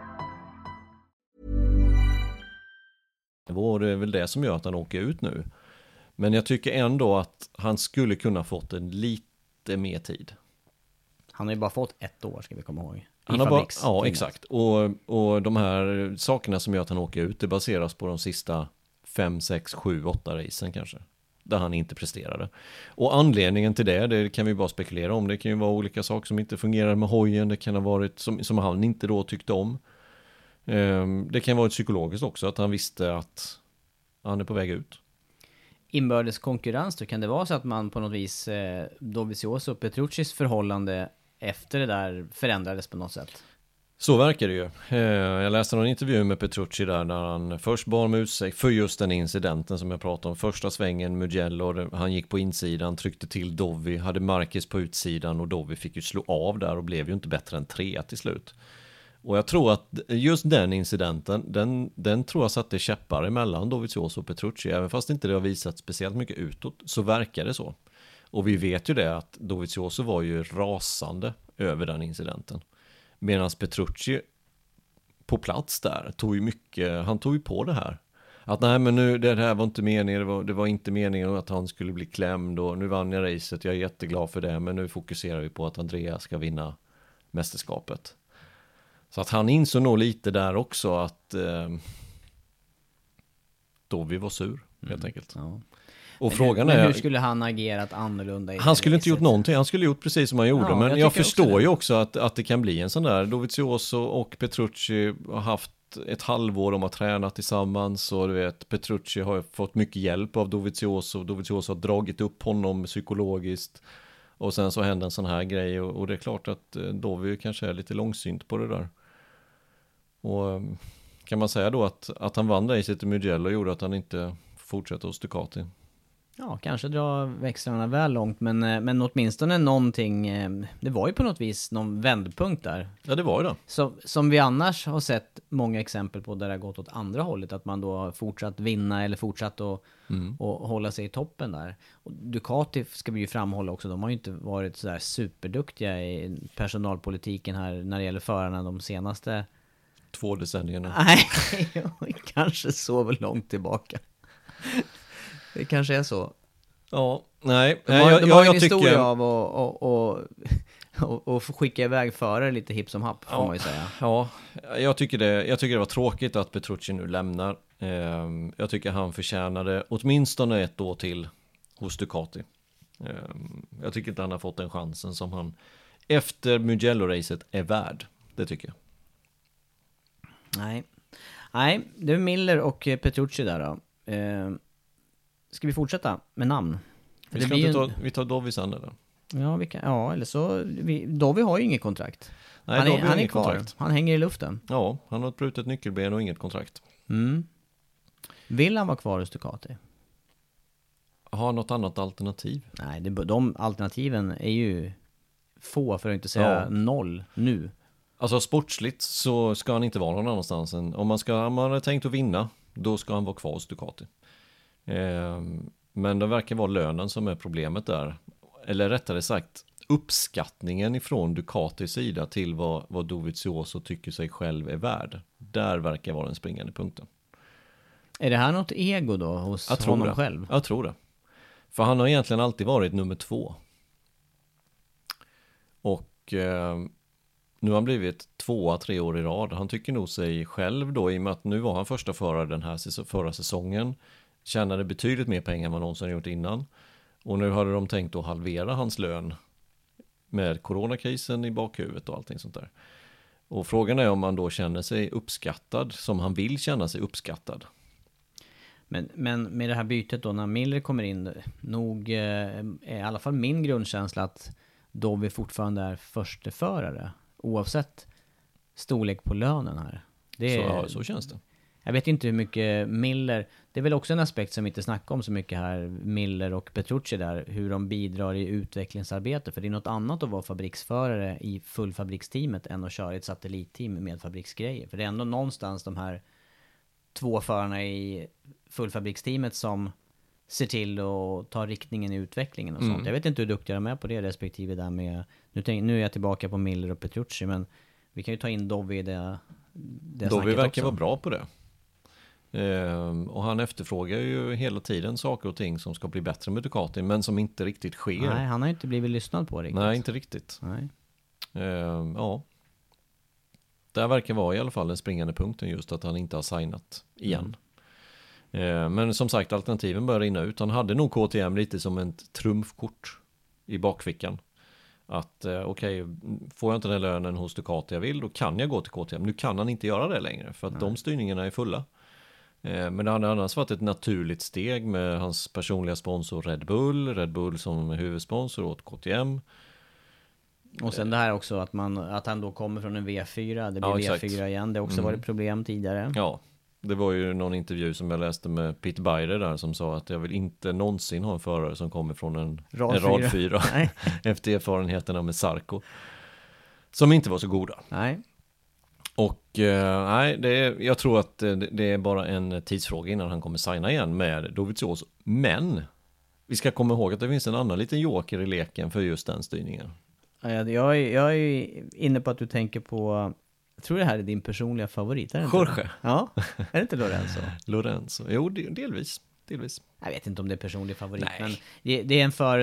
Det är väl det som gör att han åker ut nu. Men jag tycker ändå att han skulle kunna fått en lite mer tid. Han har ju bara fått 1 år, ska vi komma ihåg. Ja, exakt. Och de här sakerna som gör att han åker ut, det baseras på de sista 5, 6, 7, 8 racen kanske. Där han inte presterade. Och anledningen till det kan vi bara spekulera om. Det kan ju vara olika saker som inte fungerar med hojen. Det kan ha varit som han inte då tyckte om. Det kan vara ett psykologiskt också. Att han visste att han är på väg ut. Inbördes konkurrens då, kan det vara så att man på något vis Dovizioso och Petruccis förhållande efter det där förändrades på något sätt? Så verkar det ju. Jag läste någon intervju med Petrucci där när han först bad om ursäkt för just den incidenten som jag pratade om. Första svängen, Mugello, han gick på insidan, tryckte till Dovi, hade Marquez på utsidan och Dovi fick ju slå av där och blev ju inte bättre än 3 till slut. Och jag tror att just den incidenten, den tror jag satte käppar emellan Dovizioso och Petrucci. Även fast inte det har visat speciellt mycket utåt så verkar det så. Och vi vet ju det att Dovizioso var ju rasande över den incidenten. Medan Petrucci på plats där han tog ju på det här. Att nej, men nu, det här var inte meningen, det var inte meningen att han skulle bli klämd och nu vann jag racet, jag är jätteglad för det, men nu fokuserar vi på att Andrea ska vinna mästerskapet. Så att han insåg nog lite där också att Dovi var sur, helt enkelt. Ja. Och frågan är, hur skulle han agerat annorlunda? Han skulle inte gjort någonting, han skulle gjort precis som han gjorde. Men jag förstår ju också att det kan bli en sån där. Dovizioso och Petrucci har haft haft ett halvår, de har tränat tillsammans och du vet, Petrucci har fått mycket hjälp av Dovizioso. Dovizioso har dragit upp honom psykologiskt och sen så händer en sån här grej och det är klart att Dovi kanske är lite långsynt på det där. Och kan man säga då att han vann racet i Mugello gjorde att han inte fortsätter hos Ducati? Ja, kanske dra växlarna väl långt, men åtminstone någonting, det var ju på något vis någon vändpunkt där. Ja, det var ju det. Så, som vi annars har sett många exempel på där det har gått åt andra hållet, att man då har fortsatt vinna eller fortsatt att och hålla sig i toppen där. Och Ducati ska vi ju framhålla också, de har ju inte varit så där superduktiga i personalpolitiken här när det gäller förarna de senaste 2 decennierna. Nej, kanske så väl långt tillbaka. Det kanske är så. Ja, nej. De har en jag historia tycker... av att skicka iväg förare lite hipp som happ, får man ju säga. Ja, jag tycker det var tråkigt att Petrucci nu lämnar. Jag tycker han förtjänade åtminstone 1 år till hos Ducati. Jag tycker inte han har fått den chansen som han efter Mugello-racet är värd. Det tycker jag. Nej, det är Miller och Petrucci där då. Ska vi fortsätta med namn? Vi tar Dovi sen eller? Ja, eller så... Dovi har ju inget kontrakt. Nej, han är kvar. Kontrakt. Han hänger i luften. Ja, han har ett brutet nyckelben och inget kontrakt. Vill han vara kvar hos Ducati? Har något annat alternativ? Nej, de alternativen är ju få, för att inte säga noll nu. Alltså sportsligt så ska han inte vara någon annanstans. Om man har tänkt att vinna, då ska han vara kvar hos Ducati. Men det verkar vara lönen som är problemet där. Eller rättare sagt, uppskattningen ifrån Ducatis sida till vad Dovizioso tycker sig själv är värd. Där verkar vara den springande punkten. Är det här något ego då hos honom själv? Jag tror det. För han har egentligen alltid varit nummer 2. Och nu har han blivit 2-3 år i rad. Han tycker nog sig själv då, i och med att nu var han första förare den här förra säsongen. Tjänade betydligt mer pengar än vad någonsin gjort innan. Och nu hade de tänkt att halvera hans lön med coronakrisen i bakhuvudet och allting sånt där. Och frågan är om han då känner sig uppskattad som han vill känna sig uppskattad. Men med det här bytet då, när Miller kommer in, nog är i alla fall min grundkänsla att Dovi fortfarande är försteförare, oavsett storlek på lönen här. Så känns det. Jag vet inte hur mycket Miller, det är väl också en aspekt som vi inte snackar om så mycket här, Miller och Petrucci där, hur de bidrar i utvecklingsarbete. För det är något annat att vara fabriksförare i fullfabriksteamet än att köra i ett satellitteam med fabriksgrejer. För det är ändå någonstans de här 2 förarna i fullfabriksteamet som ser till att ta riktningen i utvecklingen och sånt. Jag vet inte hur duktiga de är på det respektive där med, nu är jag tillbaka på Miller och Petrucci, men vi kan ju ta in Dovi i det Dovi verkar vara bra på det. Och han efterfrågar ju hela tiden saker och ting som ska bli bättre med Ducati, men som inte riktigt sker. Nej, han har inte blivit lyssnad på riktigt. Nej, inte riktigt. Nej. Ja. Det verkar vara i alla fall den springande punkten, just att han inte har signat igen. Men som sagt, alternativen börjar rinna ut. Han hade nog KTM lite som ett trumfkort i bakfickan. Att okej, får jag inte den lönen hos Ducati jag vill, då kan jag gå till KTM. Nu kan han inte göra det längre, för att de styrningarna är fulla. Men det hade annars varit ett naturligt steg med hans personliga sponsor Red Bull som huvudsponsor åt KTM. Och sen det här också att han då kommer från en V4, det blir V4 igen. Det har också varit problem tidigare. Ja, det var ju någon intervju som jag läste med Pete Beider där som sa att jag vill inte någonsin ha en förare som kommer från en rad 4 efter erfarenheterna med Sarko, som inte var så goda. Nej. Och jag tror att det är bara en tidsfråga innan han kommer signa igen med Dovizioso. Men vi ska komma ihåg att det finns en annan liten joker i leken för just den styrningen. Jag är inne på att du tänker på, jag tror det här är din personliga favorit, är det inte? Jorge. Ja, är det inte Lorenzo? Lorenzo, jo delvis. Jag vet inte om det är personlig favorit. Nej. Men det är en förare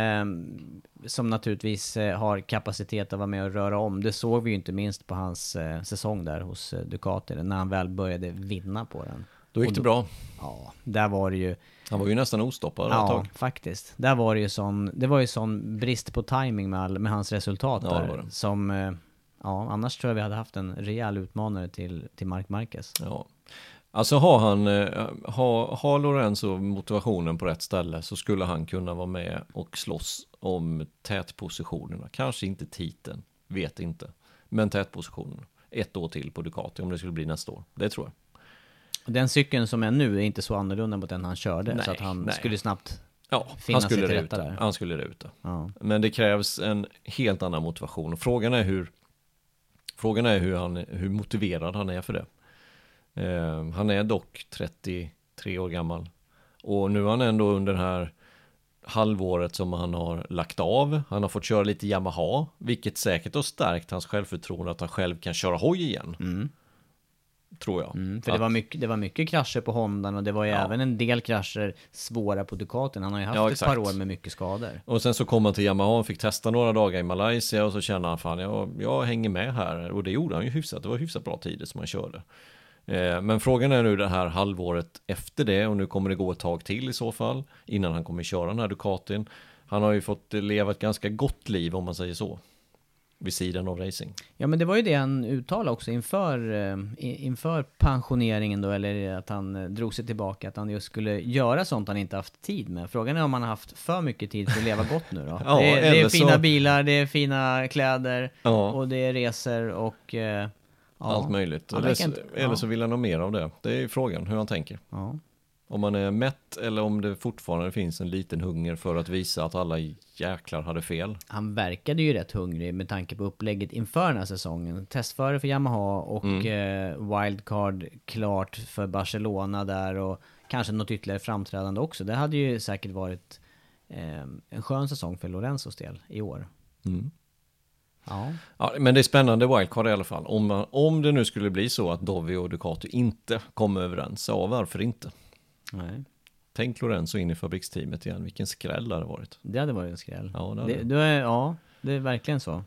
som naturligtvis har kapacitet att vara med och röra om. Det såg vi ju inte minst på hans säsong där hos Ducati, när han väl började vinna på den. Då gick det bra. Ja, där var det ju... Han var ju nästan ostoppad. Ja, faktiskt. Där var det ju sån brist på timing med hans resultat där. Som ja, annars tror jag vi hade haft en rejäl utmanare till Marc Marquez. Ja. Alltså har Lorenzo motivationen på rätt ställe så skulle han kunna vara med och slåss om tätpositionerna. Kanske inte titeln, vet inte. Men tätpositionerna. 1 år till på Ducati om det skulle bli nästa år. Det tror jag. Den cykeln som är nu är inte så annorlunda mot den han körde. Nej, så att han skulle snabbt finna sig till rätta där. Han skulle ruta. Ja. Men det krävs en helt annan motivation. Och frågan är hur motiverad han är för det. Han är dock 33 år gammal. Och nu är han ändå under det här halvåret som han har lagt av. Han har fått köra lite Yamaha, vilket säkert har stärkt hans självförtroende att han själv kan köra hoj igen. Tror jag. För det var mycket krascher på Hondan och det var ju även en del krascher svåra på Ducatin. Han har ju haft ett par år med mycket skador. Och sen så kom han till Yamaha och fick testa några dagar i Malaysia och så kände han fan jag hänger med här. Och det gjorde han ju hyfsat. Det var hyfsat bra tider som han körde. Men frågan är nu det här halvåret efter det och nu kommer det gå ett tag till i så fall innan han kommer köra den här Ducatin. Han har ju fått leva ett ganska gott liv om man säger så. Vid sidan av racing. Ja, men det var ju det han uttalade också inför pensioneringen då, eller att han drog sig tillbaka, att han just skulle göra sånt han inte haft tid med. Frågan är om han har haft för mycket tid för att leva gott nu då. Ja, det är fina bilar, det är fina kläder och det är resor och allt möjligt. Eller så vill han ha mer av det. Det är ju frågan hur han tänker. Ja. Om man är mätt eller om det fortfarande finns en liten hunger för att visa att alla jäklar hade fel. Han verkade ju rätt hungrig med tanke på upplägget inför den här säsongen. Testförare för Yamaha och wildcard klart för Barcelona där och kanske något ytterligare framträdande också. Det hade ju säkert varit en skön säsong för Lorenzos del i år. Ja, men det är spännande wildcard i alla fall. Om det nu skulle bli så att Dovi och Ducati inte kommer överens, varför inte? Nej. Tänk Lorenzo in i fabriksteamet igen. Vilken skräll det hade varit. Det hade varit en skräll. Ja, det är verkligen så.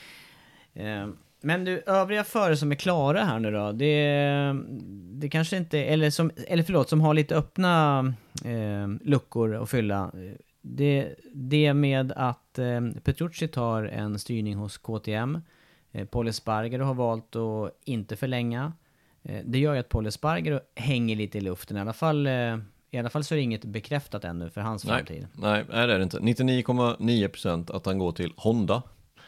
Men du, övriga förare som är klara här nu då, det kanske inte, eller som har lite öppna luckor att fylla. Det med att Petrucci tar en styrning hos KTM. Paul Espargaro har valt att inte förlänga. Det gör ju att Paul Espargaro hänger lite i luften. I alla fall så är det inget bekräftat ännu för hans framtid. Nej, det är det inte. 99,9% att han går till Honda.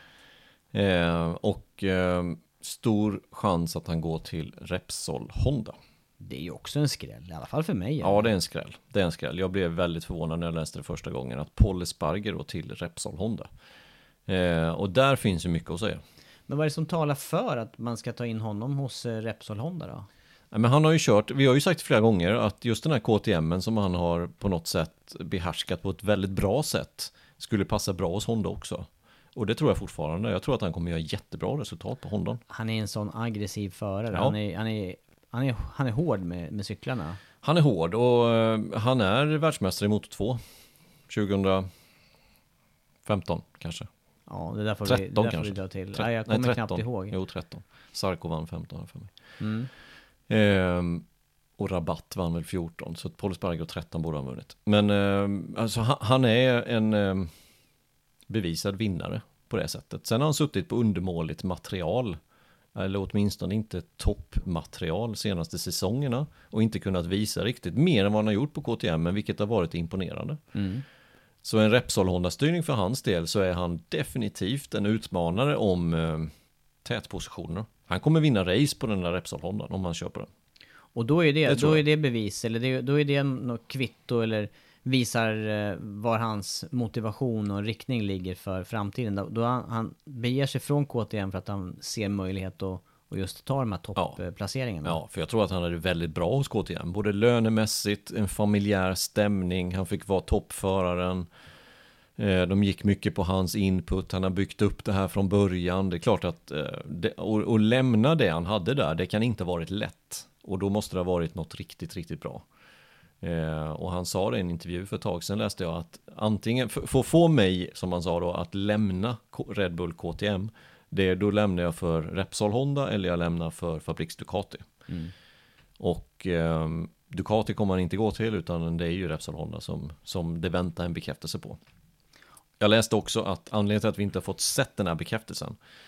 Och stor chans att han går till Repsol Honda. Det är ju också en skräll, i alla fall för mig. Ja, det är en skräll. Jag blev väldigt förvånad när jag läste det första gången att Paul Espargaro till Repsol Honda. Och där finns ju mycket att säga. Men vad är det som talar för att man ska ta in honom hos Repsol Honda då? Men han har ju kört, vi har ju sagt flera gånger att just den här KTM:en som han har på något sätt behärskat på ett väldigt bra sätt skulle passa bra hos Honda också. Och det tror jag fortfarande. Jag tror att han kommer göra jättebra resultat på Honda. Han är en sån aggressiv förare. Ja. Han är hård med cyklarna. Han är hård och han är världsmästare i Moto 2 2015 kanske. Ja, det är därför 13 kanske. vi drar till. Jag kommer knappt ihåg. Jo, 13. Sarko vann 15 för mig. Mm. Och Rabatt vann väl 14. Så Paul Espargaro 13 borde han vunnit. Men alltså, han är en bevisad vinnare på det sättet. Sen har han suttit på undermåligt material. Eller åtminstone inte toppmaterial senaste säsongerna. Och inte kunnat visa riktigt mer än vad han har gjort på KTM. Men vilket har varit imponerande. Så en Repsol Honda-styrning för hans del så är han definitivt en utmanare om tätpositioner. Han kommer vinna race på den där Repsol Honda om han köper den. Och då är det bevis, eller då är det något kvitto eller visar var hans motivation och riktning ligger för framtiden. Då han beger sig från KTM för att han ser möjlighet att just ta de här toppplaceringarna. Ja, för jag tror att han är väldigt bra hos KTM. Både lönemässigt, en familjär stämning. Han fick vara toppföraren. De gick mycket på hans input. Han har byggt upp det här från början. Det är klart att och lämna det han hade där, det kan inte ha varit lätt. Och då måste det ha varit något riktigt, riktigt bra. Och han sa det i en intervju för ett tag sedan, läste jag att antingen, för att få mig, som han sa då, att lämna Red Bull KTM, då lämnar jag för Repsol Honda eller jag lämnar för Fabriks Ducati. Och Ducati kommer han inte gå till, utan det är ju Repsol Honda som det väntar en bekräftelse på. Jag läste också att anledningen till att vi inte har fått sett den här bekräftelsen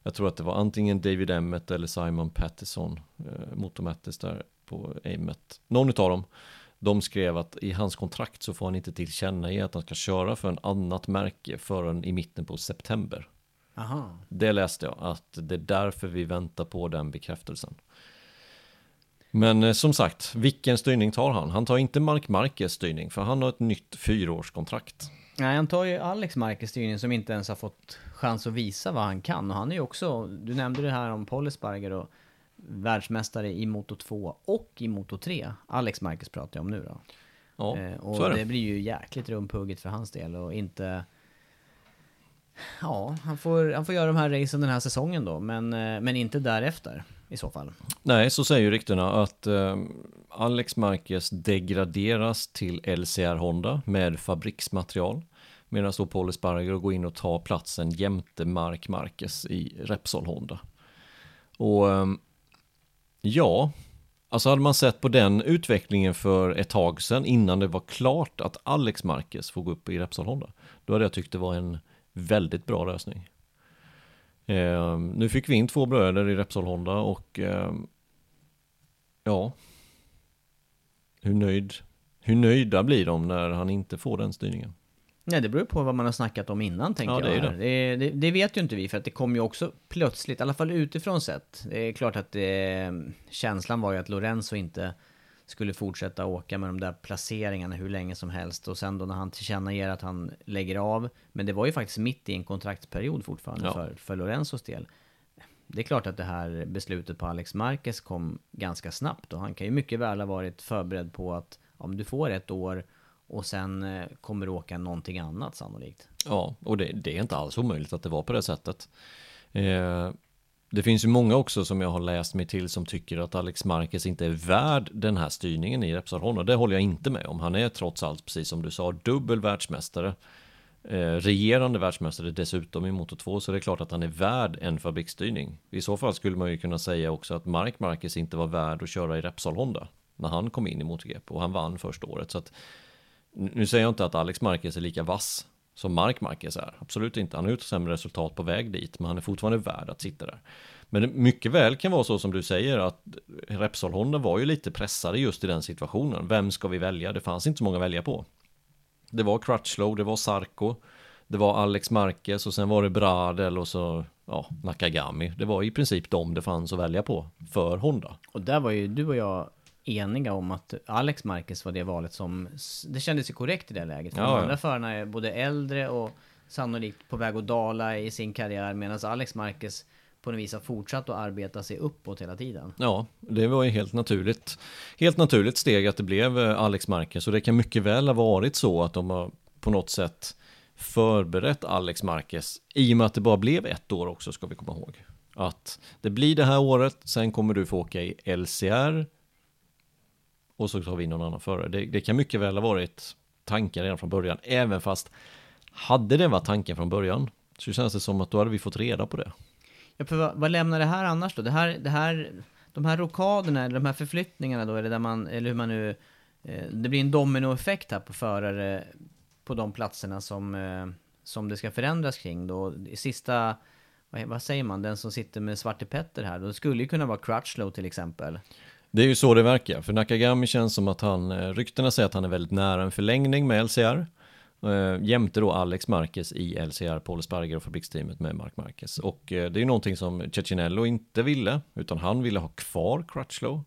Jag tror att det var antingen David Emmett eller Simon Pattison, Moto Mattis där på Emmett. Någon utav dem. De skrev att i hans kontrakt så får han inte tillkänna att han ska köra för en annat märke förrän i mitten på september. Aha. Det läste jag, att det är därför vi väntar på den bekräftelsen. Men som sagt, vilken styrning tar han? Han tar inte Marc Marquez styrning, för han har ett nytt 4-årskontrakt. Nej, han tar ju Alex Marquez styrning som inte ens har fått chans att visa vad han kan. Och han är ju också, du nämnde det här om Paul Espargaro och världsmästare i Moto 2 och i Moto 3. Alex Marquez pratar jag om nu då. Ja, och så är det. Det blir ju jäkligt rumpugget för hans del och inte... Ja, han får göra de här racen den här säsongen då, men inte därefter i så fall. Nej, så säger ju ryktena att Alex Marquez degraderas till LCR Honda med fabriksmaterial, medan då Paul Espargaro går in och tar platsen jämte Marc Marquez i Repsol Honda. Och ja, alltså hade man sett på den utvecklingen för ett tag sedan innan det var klart att Alex Marquez får gå upp i Repsol Honda, då hade jag tyckt det var en väldigt bra lösning. Nu fick vi in 2 bröder i Repsol Honda och ja, hur nöjda blir de när han inte får den styrningen? Nej, det beror på vad man har snackat om innan, tänker ja, jag. Det vet ju inte vi, för att det kom ju också plötsligt, i alla fall utifrån sett. Det är klart att känslan var ju att Lorenzo inte skulle fortsätta åka med de där placeringarna hur länge som helst. Och sen då när han tillkännager att han lägger av, men det var ju faktiskt mitt i en kontraktsperiod fortfarande för Lorenzos del. Det är klart att det här beslutet på Alex Marquez kom ganska snabbt, och han kan ju mycket väl ha varit förberedd på att om du får 1 år och sen kommer du åka någonting annat sannolikt. Ja, och det är inte alls omöjligt att det var på det sättet. Det finns ju många också som jag har läst mig till som tycker att Alex Marquez inte är värd den här styrningen i Repsol Honda. Det håller jag inte med om. Han är trots allt, precis som du sa, dubbel världsmästare. Regerande världsmästare dessutom i Moto 2, så det är klart att han är värd en fabriksstyrning. I så fall skulle man ju kunna säga också att Marc Marquez inte var värd att köra i Repsol Honda när han kom in i MotoGP, och han vann första året. Så att, nu säger jag inte att Alex Marquez är lika vass som Marc Marquez är. Absolut inte. Han har gjort sämre resultat på väg dit, men han är fortfarande värd att sitta där. Men det mycket väl kan vara så som du säger, att Repsol Honda var ju lite pressade just i den situationen. Vem ska vi välja? Det fanns inte så många att välja på. Det var Crutchlow, det var Zarco, det var Alex Marquez och sen var det Bradel och så Nakagami. Det var i princip dem det fanns att välja på för Honda. Och där var ju du och jag eniga om att Alex Marquez var det valet som... Det kändes ju korrekt i det läget. För de andra förarna är både äldre och sannolikt på väg att dala i sin karriär, medan Alex Marquez på något vis har fortsatt att arbeta sig uppåt hela tiden. Ja, det var ju helt naturligt steg att det blev Alex Marquez, och det kan mycket väl ha varit så att de har på något sätt förberett Alex Marquez, i och med att det bara blev 1 år också, ska vi komma ihåg. Att det blir det här året, sen kommer du få åka i LCR och så tar vi någon annan förare. Det kan mycket väl ha varit tanken redan från början, även fast hade det varit tanken från början så känns det som att då hade vi fått reda på det. Ja, för vad lämnar det här annars då? De här rockaderna, eller de här förflyttningarna då, eller hur man nu... Det blir en dominoeffekt här på förare på de platserna som det ska förändras kring då. Sista, vad säger man, den som sitter med Svarte Petter här, då skulle ju kunna vara Crutchlow till exempel. Det är ju så det verkar, för Nakagami känns som att ryktena säger att han är väldigt nära en förlängning med LCR. Jämte då Alex Marquez i LCR, Paul Espargaro och fabriksteamet med Marc Marquez. Och det är ju någonting som Cecchinello inte ville, utan han ville ha kvar Crutchlow.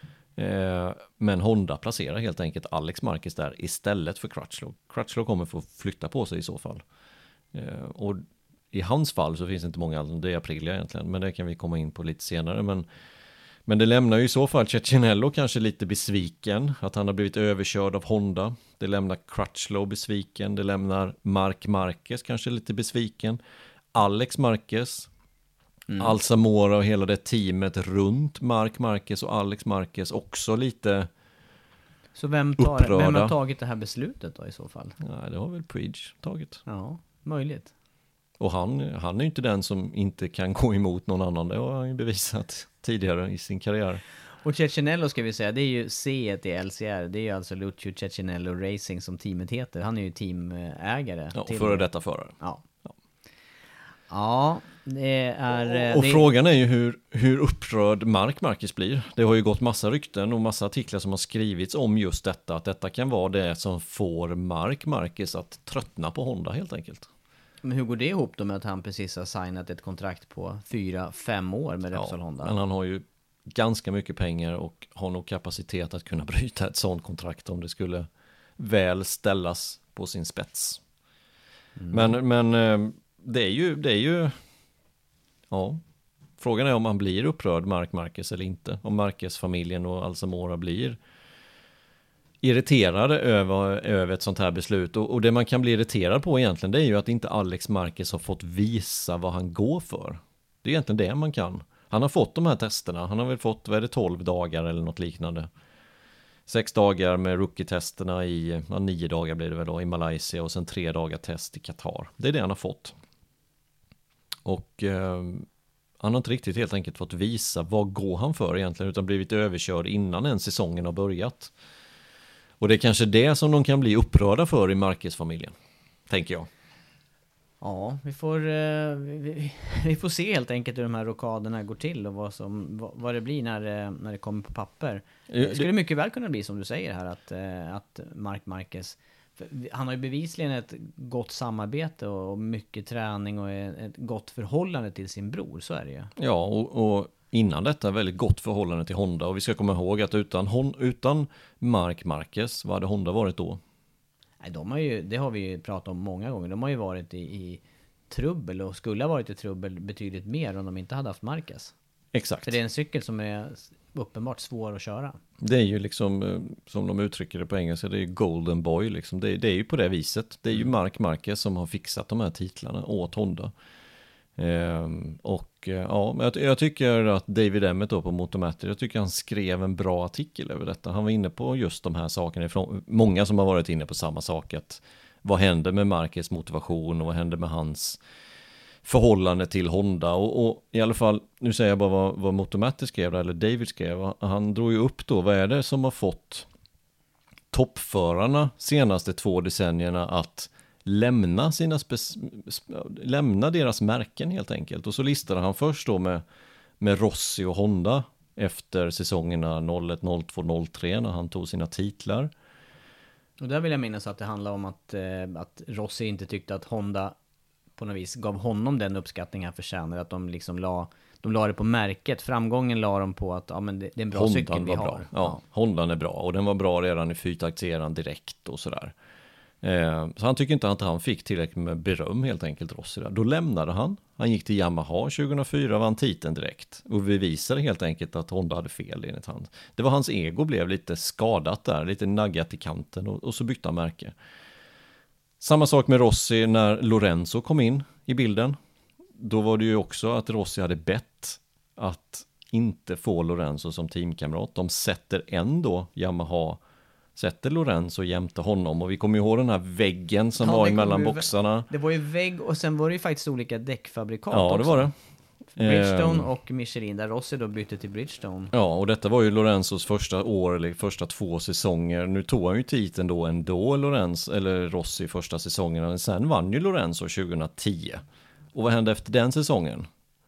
Men Honda placerar helt enkelt Alex Marquez där istället för Crutchlow. Crutchlow kommer få flytta på sig i så fall. Och i hans fall så finns det inte många, det är Aprilia egentligen, men det kan vi komma in på lite senare. Men det lämnar ju i så fall Cecchinello kanske lite besviken, att han har blivit överkörd av Honda. Det lämnar Crutchlow besviken, det lämnar Marc Marquez kanske lite besviken. Alex Marquez, Alsamora och hela det teamet runt Marc Marquez och Alex Marquez också lite så vem har tagit det här beslutet då i så fall? Nej, det har väl Puig tagit. Ja, möjligt. Och han är ju inte den som inte kan gå emot någon annan. Det har han ju bevisat tidigare i sin karriär. Och Cecchinello ska vi säga, det är ju C1 i LCR. Det är ju alltså Lucio Cecchinello Racing som teamet heter. Han är ju teamägare. Ja, före detta förare. Ja. Ja, det är... Och frågan är ju hur upprörd Marc Marquez blir. Det har ju gått massa rykten och massa artiklar som har skrivits om just detta. Att detta kan vara det som får Marc Marquez att tröttna på Honda helt enkelt. Men hur går det ihop då med att han precis har signat ett kontrakt på 4-5 år med Repsol Honda? Men han har ju ganska mycket pengar och har nog kapacitet att kunna bryta ett sånt kontrakt om det skulle väl ställas på sin spets. Men det är ju ja, frågan är om han blir upprörd, Marc Marquez, eller inte. Om Marquez-familjen och Alsamora blir irriterade över ett sånt här beslut. Och det man kan bli irriterad på egentligen, det är ju att inte Alex Marquez har fått visa vad han går för. Det är egentligen det man kan. Han har fått de här testerna. Han har väl fått, 12 dagar eller något liknande. 6 dagar med rookie-testerna i, 9 dagar blir det väl då, i Malaysia, och sen 3 dagar test i Qatar. Det är det han har fått. Och han har inte riktigt helt enkelt fått visa vad går han för egentligen, utan blivit överkörd innan en säsongen har börjat. Och det är kanske det som de kan bli upprörda för i Marquez-familjen, tänker jag. Ja, vi får se helt enkelt hur de här rockaderna går till och vad det blir när det kommer på papper. Det skulle mycket väl kunna bli som du säger här, att Marc Marquez, han har ju bevisligen ett gott samarbete och mycket träning och ett gott förhållande till sin bror, så är det ju. Ja, och innan detta väldigt gott förhållande till Honda, och vi ska komma ihåg att utan Marc Marquez, vad hade Honda varit då? Nej, det har vi ju pratat om många gånger. De har ju varit i trubbel och skulle ha varit i trubbel betydligt mer om de inte hade haft Marquez. Exakt. För det är en cykel som är uppenbart svår att köra. Det är ju liksom, som de uttrycker det på engelska, det är ju golden boy liksom. Det är ju på det viset. Det är ju Marc Marquez som har fixat de här titlarna åt Honda. Jag tycker att David Emmett då på Motomatic, jag tycker han skrev en bra artikel över detta. Han var inne på just de här sakerna ifrån, många som har varit inne på samma sak, att vad händer med Marquez motivation och vad händer med hans förhållande till Honda, och i alla fall, nu säger jag bara vad Motomatic skrev, eller David skrev, han drog ju upp då, vad är det som har fått toppförarna senaste 2 decennierna att lämna deras märken helt enkelt. Och så listade han först då med Rossi och Honda efter säsongerna 01, 02, 03 när han tog sina titlar. Och där vill jag minnas att det handlar om att Rossi inte tyckte att Honda på något vis gav honom den uppskattning han förtjänade, att de liksom la det på märket. Framgången la de på att men det är en bra Hondan cykel vi har. Bra. Ja, Hondan är bra, och den var bra redan i fyrtaktseran direkt och sådär. Så han tycker inte att han fick tillräckligt med beröm helt enkelt, Rossi där. Då lämnade han gick till Yamaha 2004, vann titeln direkt och bevisade helt enkelt att Honda hade fel enligt han. Det var hans ego blev lite skadat där, lite naggat i kanten, och så bytte han märke. Samma sak med Rossi när Lorenzo kom in i bilden. Då var det ju också att Rossi hade bett att inte få Lorenzo som teamkamrat. De sätter ändå Yamaha, sätter Lorenzo jämte honom, och vi kommer ju ihåg den här väggen som var mellan boxarna. Det var ju vägg, och sen var det ju faktiskt olika däckfabrikat också. Ja, det var det. Bridgestone och Michelin, där Rossi då bytte till Bridgestone. Ja, och detta var ju Lorenzos första år, eller första 2 säsonger. Nu tog han ju titeln då ändå, Rossi första säsongen. Sen vann ju Lorenzo 2010. Och vad hände efter den säsongen?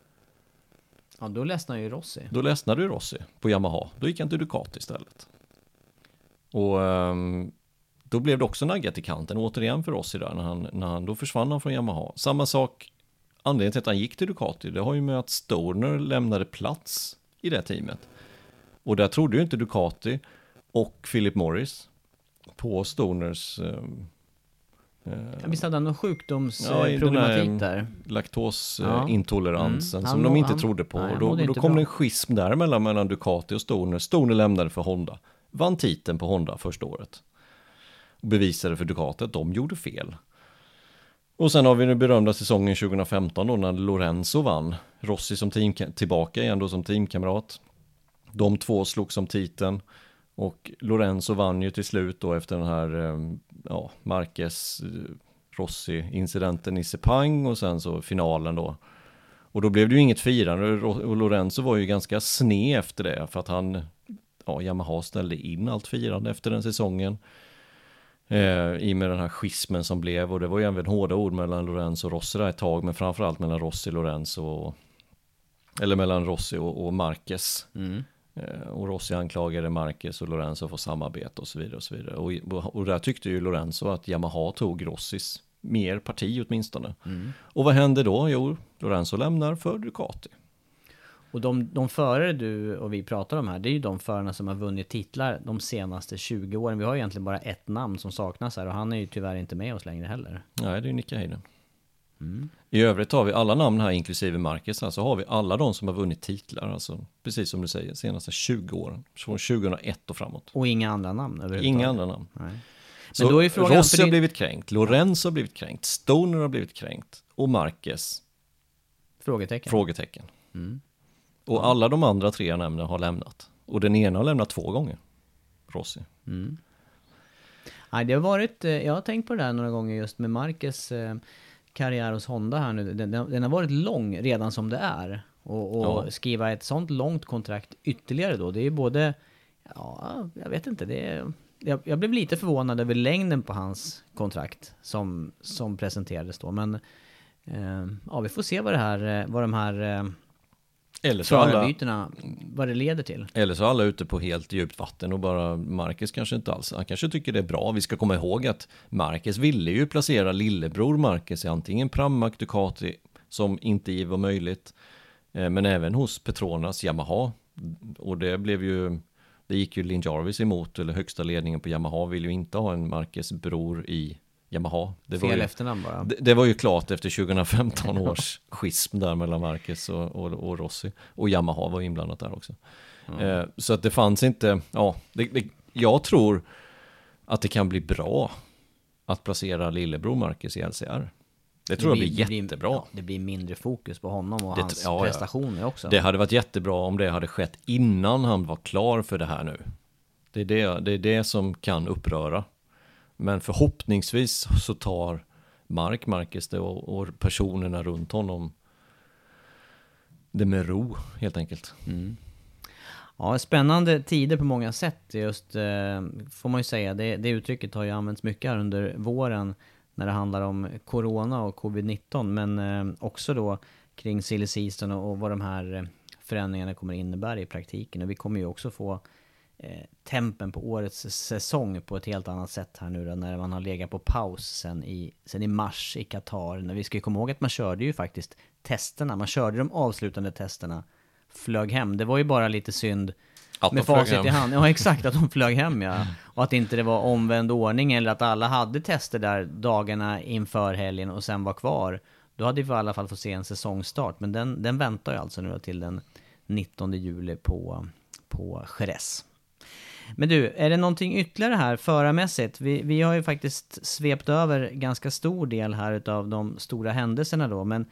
Ja, då ledsnade ju Rossi. Då ledsnade ju Rossi på Yamaha. Då gick han till Ducati istället. Och då blev det också naggat i kanten återigen för Rossi där när han då försvann han från Yamaha. Samma sak, anledningen till att han gick till Ducati, det har ju med att Stoner lämnade plats i det teamet. Och där trodde ju inte Ducati och Philip Morris på Stoners visst hade han någon sjukdomsproblematik där. Laktosintoleransen som de inte trodde på. Nej, och då kom det en schism där mellan Ducati och Stoner. Stoner lämnade för Honda. Vann titeln på Honda första året. Och bevisade för Ducati att de gjorde fel. Och sen har vi den berömda säsongen 2015 då när Lorenzo vann. Rossi som tillbaka igen då som teamkamrat. De två slog som titeln. Och Lorenzo vann ju till slut då efter den här Marquez Rossi-incidenten i Sepang, och sen så finalen då. Och då blev det ju inget firande, och Lorenzo var ju ganska sned efter det, för att Yamaha ställde in allt firande efter den säsongen. I och med den här schismen som blev, och det var ju även hårda ord mellan Lorenzo och Rossi där ett tag, men framförallt mellan Rossi och Lorenzo, eller mellan Rossi och Marquez. Och Rossi anklagade Marquez och Lorenzo för samarbete och så vidare och så vidare. Och där tyckte ju Lorenzo att Yamaha tog Rossis mer parti åtminstone. Och vad hände då? Jo, Lorenzo lämnar för Ducati. Och de förare du och vi pratar om här, det är ju de förarna som har vunnit titlar de senaste 20 åren. Vi har egentligen bara ett namn som saknas här, och han är ju tyvärr inte med oss längre heller. Nej, det är Nicky Hayden. I övrigt har vi alla namn här, inklusive Marquez, alltså har vi alla de som har vunnit titlar, alltså precis som du säger, senaste 20 åren, från 2001 och framåt. Och inga andra namn överhuvudtaget? Inga andra namn. Nej. Så då är frågan, Rossi har blivit kränkt, Lorenzo har blivit kränkt, Stoner har blivit kränkt, och Marquez frågetecken. Och alla de andra 3 nämnen har lämnat. Och den ena har lämnat 2 gånger, Rossi. Nej, det har varit, jag har tänkt på det där några gånger just med Marquez karriär hos Honda här nu. Den har varit lång redan som det är. Och skriva ett sånt långt kontrakt ytterligare då, det är både, jag vet inte, jag blev lite förvånad över längden på hans kontrakt som presenterades då. Men vi får se vad de här förarbytena, vad det leder till. Eller så alla ute på helt djupt vatten och bara Marquez kanske inte alls. Han kanske tycker det är bra. Vi ska komma ihåg att Marquez ville ju placera lillebror Marquez i antingen Pramac, Ducati, som inte var möjligt, men även hos Petronas Yamaha. Och det gick ju Lin Jarvis emot, eller högsta ledningen på Yamaha vill ju inte ha en Marquez bror i Yamaha. Efternamn bara. Det var ju klart efter 2015 års schism där mellan Marquez och Rossi. Och Yamaha var inblandat där också. Så att det fanns inte... jag tror att det kan bli bra att placera lillebror Marquez i LCR. Det tror jag blir jättebra. Det blir mindre fokus på honom och hans prestationer också. Det hade varit jättebra om det hade skett innan han var klar för det här nu. Det är det som kan uppröra. Men förhoppningsvis så tar Marquez det och personerna runt honom det med ro, helt enkelt. Ja, spännande tider på många sätt. Just får man ju säga, det uttrycket har ju använts mycket här under våren när det handlar om corona och covid-19, men också då kring silly season och vad de här förändringarna kommer innebära i praktiken. Och vi kommer ju också få tempen på årets säsong på ett helt annat sätt här nu då, när man har legat på paus sen i mars i Qatar. När vi ska komma ihåg att man körde ju faktiskt testerna, man körde de avslutande testerna, flög hem. Det var ju bara lite synd med facit i hand. Ja, exakt, att de flög hem, ja. Och att inte det var omvänd ordning, eller att alla hade tester där dagarna inför helgen och sen var kvar. Då hade vi i alla fall fått se en säsongstart, men den väntar ju alltså nu då till den 19 juli på Jerez. Men du, är det någonting ytterligare här förarmässigt? Vi har ju faktiskt svept över ganska stor del här utav de stora händelserna då, men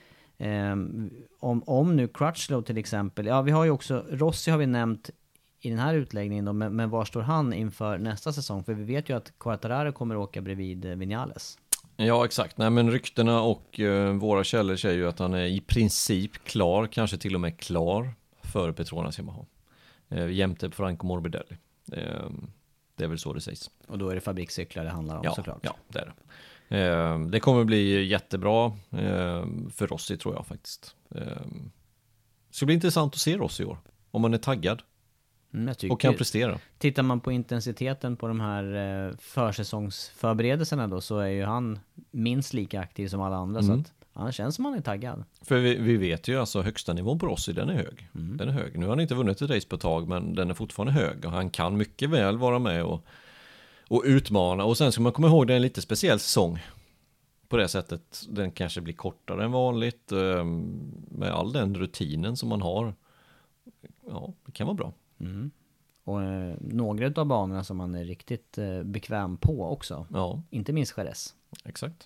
om nu Crutchlow till exempel, vi har ju också Rossi har vi nämnt i den här utläggningen då, men var står han inför nästa säsong? För vi vet ju att Quartararo kommer att åka bredvid Vinales. Ja, exakt. Nej, men ryktena och våra källor säger ju att han är i princip klar, kanske till och med klar för Petronas Yamaha. Jämte Franco Morbidelli. Det är väl så det sägs. Och då är det fabrikscyklar det handlar om, såklart. Ja, det är det. Det kommer bli jättebra för Rossi, tror jag faktiskt. Det ska bli intressant att se Rossi i år. Om man är taggad och kan prestera. Tittar man på intensiteten på de här försäsongsförberedelserna då, så är ju han minst lika aktiv som alla andra. Så att han känns som han är taggad. För vi vet ju, alltså högsta nivån på Rossi, den är hög. Den är hög. Nu har han inte vunnit ett race på ett tag, men den är fortfarande hög. Och han kan mycket väl vara med och utmana. Och sen ska man komma ihåg, det är en lite speciell säsong. På det sättet, den kanske blir kortare än vanligt. Med all den rutinen som man har. Ja, det kan vara bra. Och några av banorna som man är riktigt bekväm på också. Ja. Inte minst Jerez. Exakt.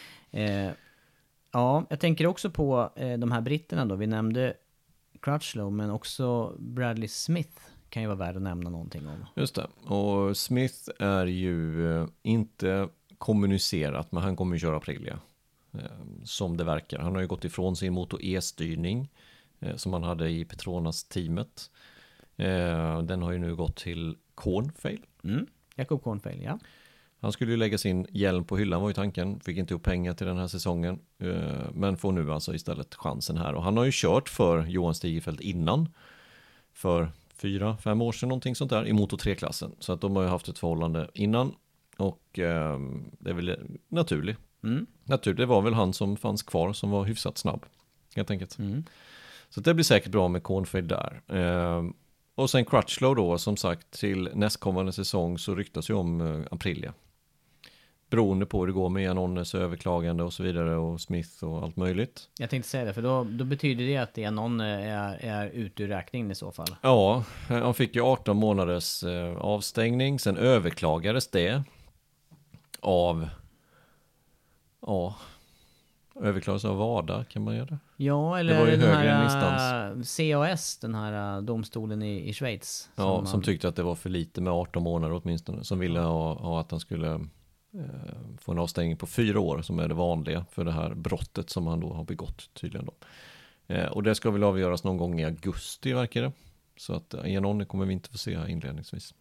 Ja, jag tänker också på de här britterna då. Vi nämnde Crutchlow, men också Bradley Smith kan ju vara värd att nämna någonting om. Just det. Och Smith är ju inte kommunicerat, men han kommer ju köra Aprilia. Som det verkar. Han har ju gått ifrån sin Moto E-styrning som han hade i Petronas-teamet. Den har ju nu gått till Kornfeil. Jakob Kornfeil, ja. Han skulle ju lägga sin hjälm på hyllan var ju tanken. Fick inte upp pengar till den här säsongen. Men får nu alltså istället chansen här. Och han har ju kört för Johan Stigefelt innan. För 4-5 år sedan någonting sånt där i Moto 3-klassen. Så att de har ju haft ett förhållande innan. Och det är väl naturligt. Naturligt, det var väl han som fanns kvar som var hyfsat snabb. Helt enkelt. Så det blir säkert bra med Cornfade där. Och sen Crutchlow då, som sagt, till nästkommande säsong så ryktas ju om Aprilia. Beroende på hur det går med Janonnes överklagande och så vidare och Smith och allt möjligt. Jag tänkte säga det, för då betyder det att Janon är ute ur räkningen i så fall. Ja, han fick ju 18 månaders avstängning, sen överklagades det av... Ja... Överklagas av VADA, kan man göra det? Ja, eller det var ju den högre här CAS, den här domstolen i Schweiz. Som tyckte att det var för lite med 18 månader åtminstone. Som ville ha att han skulle få en avstängning på 4 år, som är det vanliga för det här brottet som han då har begått tydligen då. Och det ska väl avgöras någon gång i augusti, verkar det. Så att Janone kommer vi inte få se inledningsvis.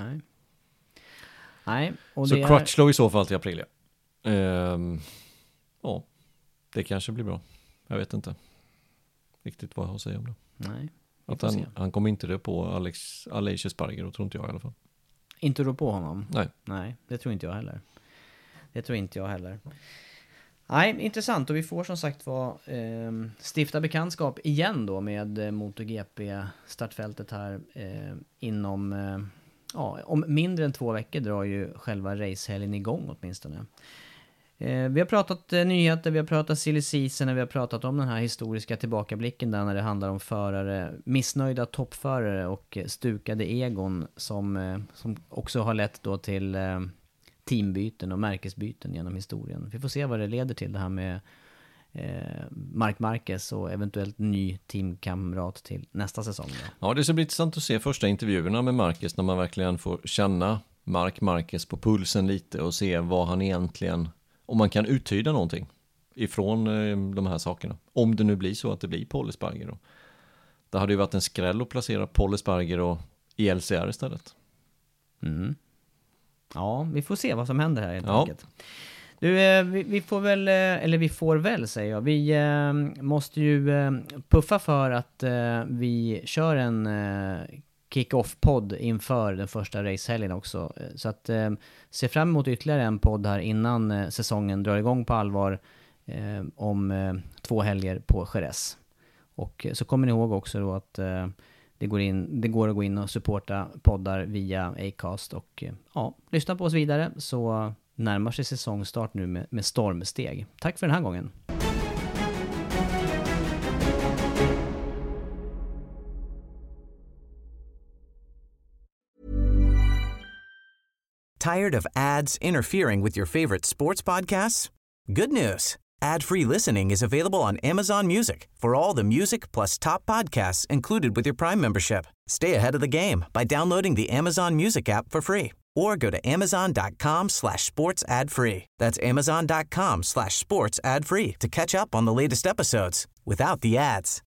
Nej. Och så Crutchlow i så fall till Aprilia. Ja. Det kanske blir bra. Jag vet inte riktigt vad jag har att säga om det. Nej, att han kommer inte det på Aleix Espargaro, tror inte jag i alla fall. Inte rå på honom? Nej, det tror inte jag heller. Nej, intressant. Och vi får som sagt stifta bekantskap igen då med MotoGP-startfältet här inom... om mindre än 2 veckor drar ju själva racehelgen igång åtminstone. Vi har pratat nyheter, vi har pratat silly season, vi har pratat om den här historiska tillbakablicken där när det handlar om förare, missnöjda toppförare och stukade egon som också har lett då till teambyten och märkesbyten genom historien. Vi får se vad det leder till, det här med Marc Marquez och eventuellt ny teamkamrat till nästa säsong då. Ja, det ska bli intressant att se första intervjuerna med Marquez när man verkligen får känna Marc Marquez på pulsen lite och se vad han egentligen, om man kan uttyda någonting ifrån de här sakerna. Om det nu blir så att det blir Pol Espargaro. Det hade ju varit en skräll att placera Pol Espargaro i LCR istället. Ja, vi får se vad som händer här helt enkelt. Du, vi får väl säger jag. Vi måste ju puffa för att vi kör en kick-off-podd inför den första racehelgen också. Så att se fram emot ytterligare en podd här innan säsongen drar igång på allvar om 2 helger på Jerez. Och så kommer ni ihåg också då att det går att gå in och supporta poddar via Acast och lyssna på oss vidare, så närmar sig säsongstart nu med stormsteg. Tack för den här gången. Tired of ads interfering with your favorite sports podcasts? Good news. Ad-free listening is available on Amazon Music for all the music plus top podcasts included with your Prime membership. Stay ahead of the game by downloading the Amazon Music app for free or go to amazon.com/sports ad free. That's amazon.com/sports ad free to catch up on the latest episodes without the ads.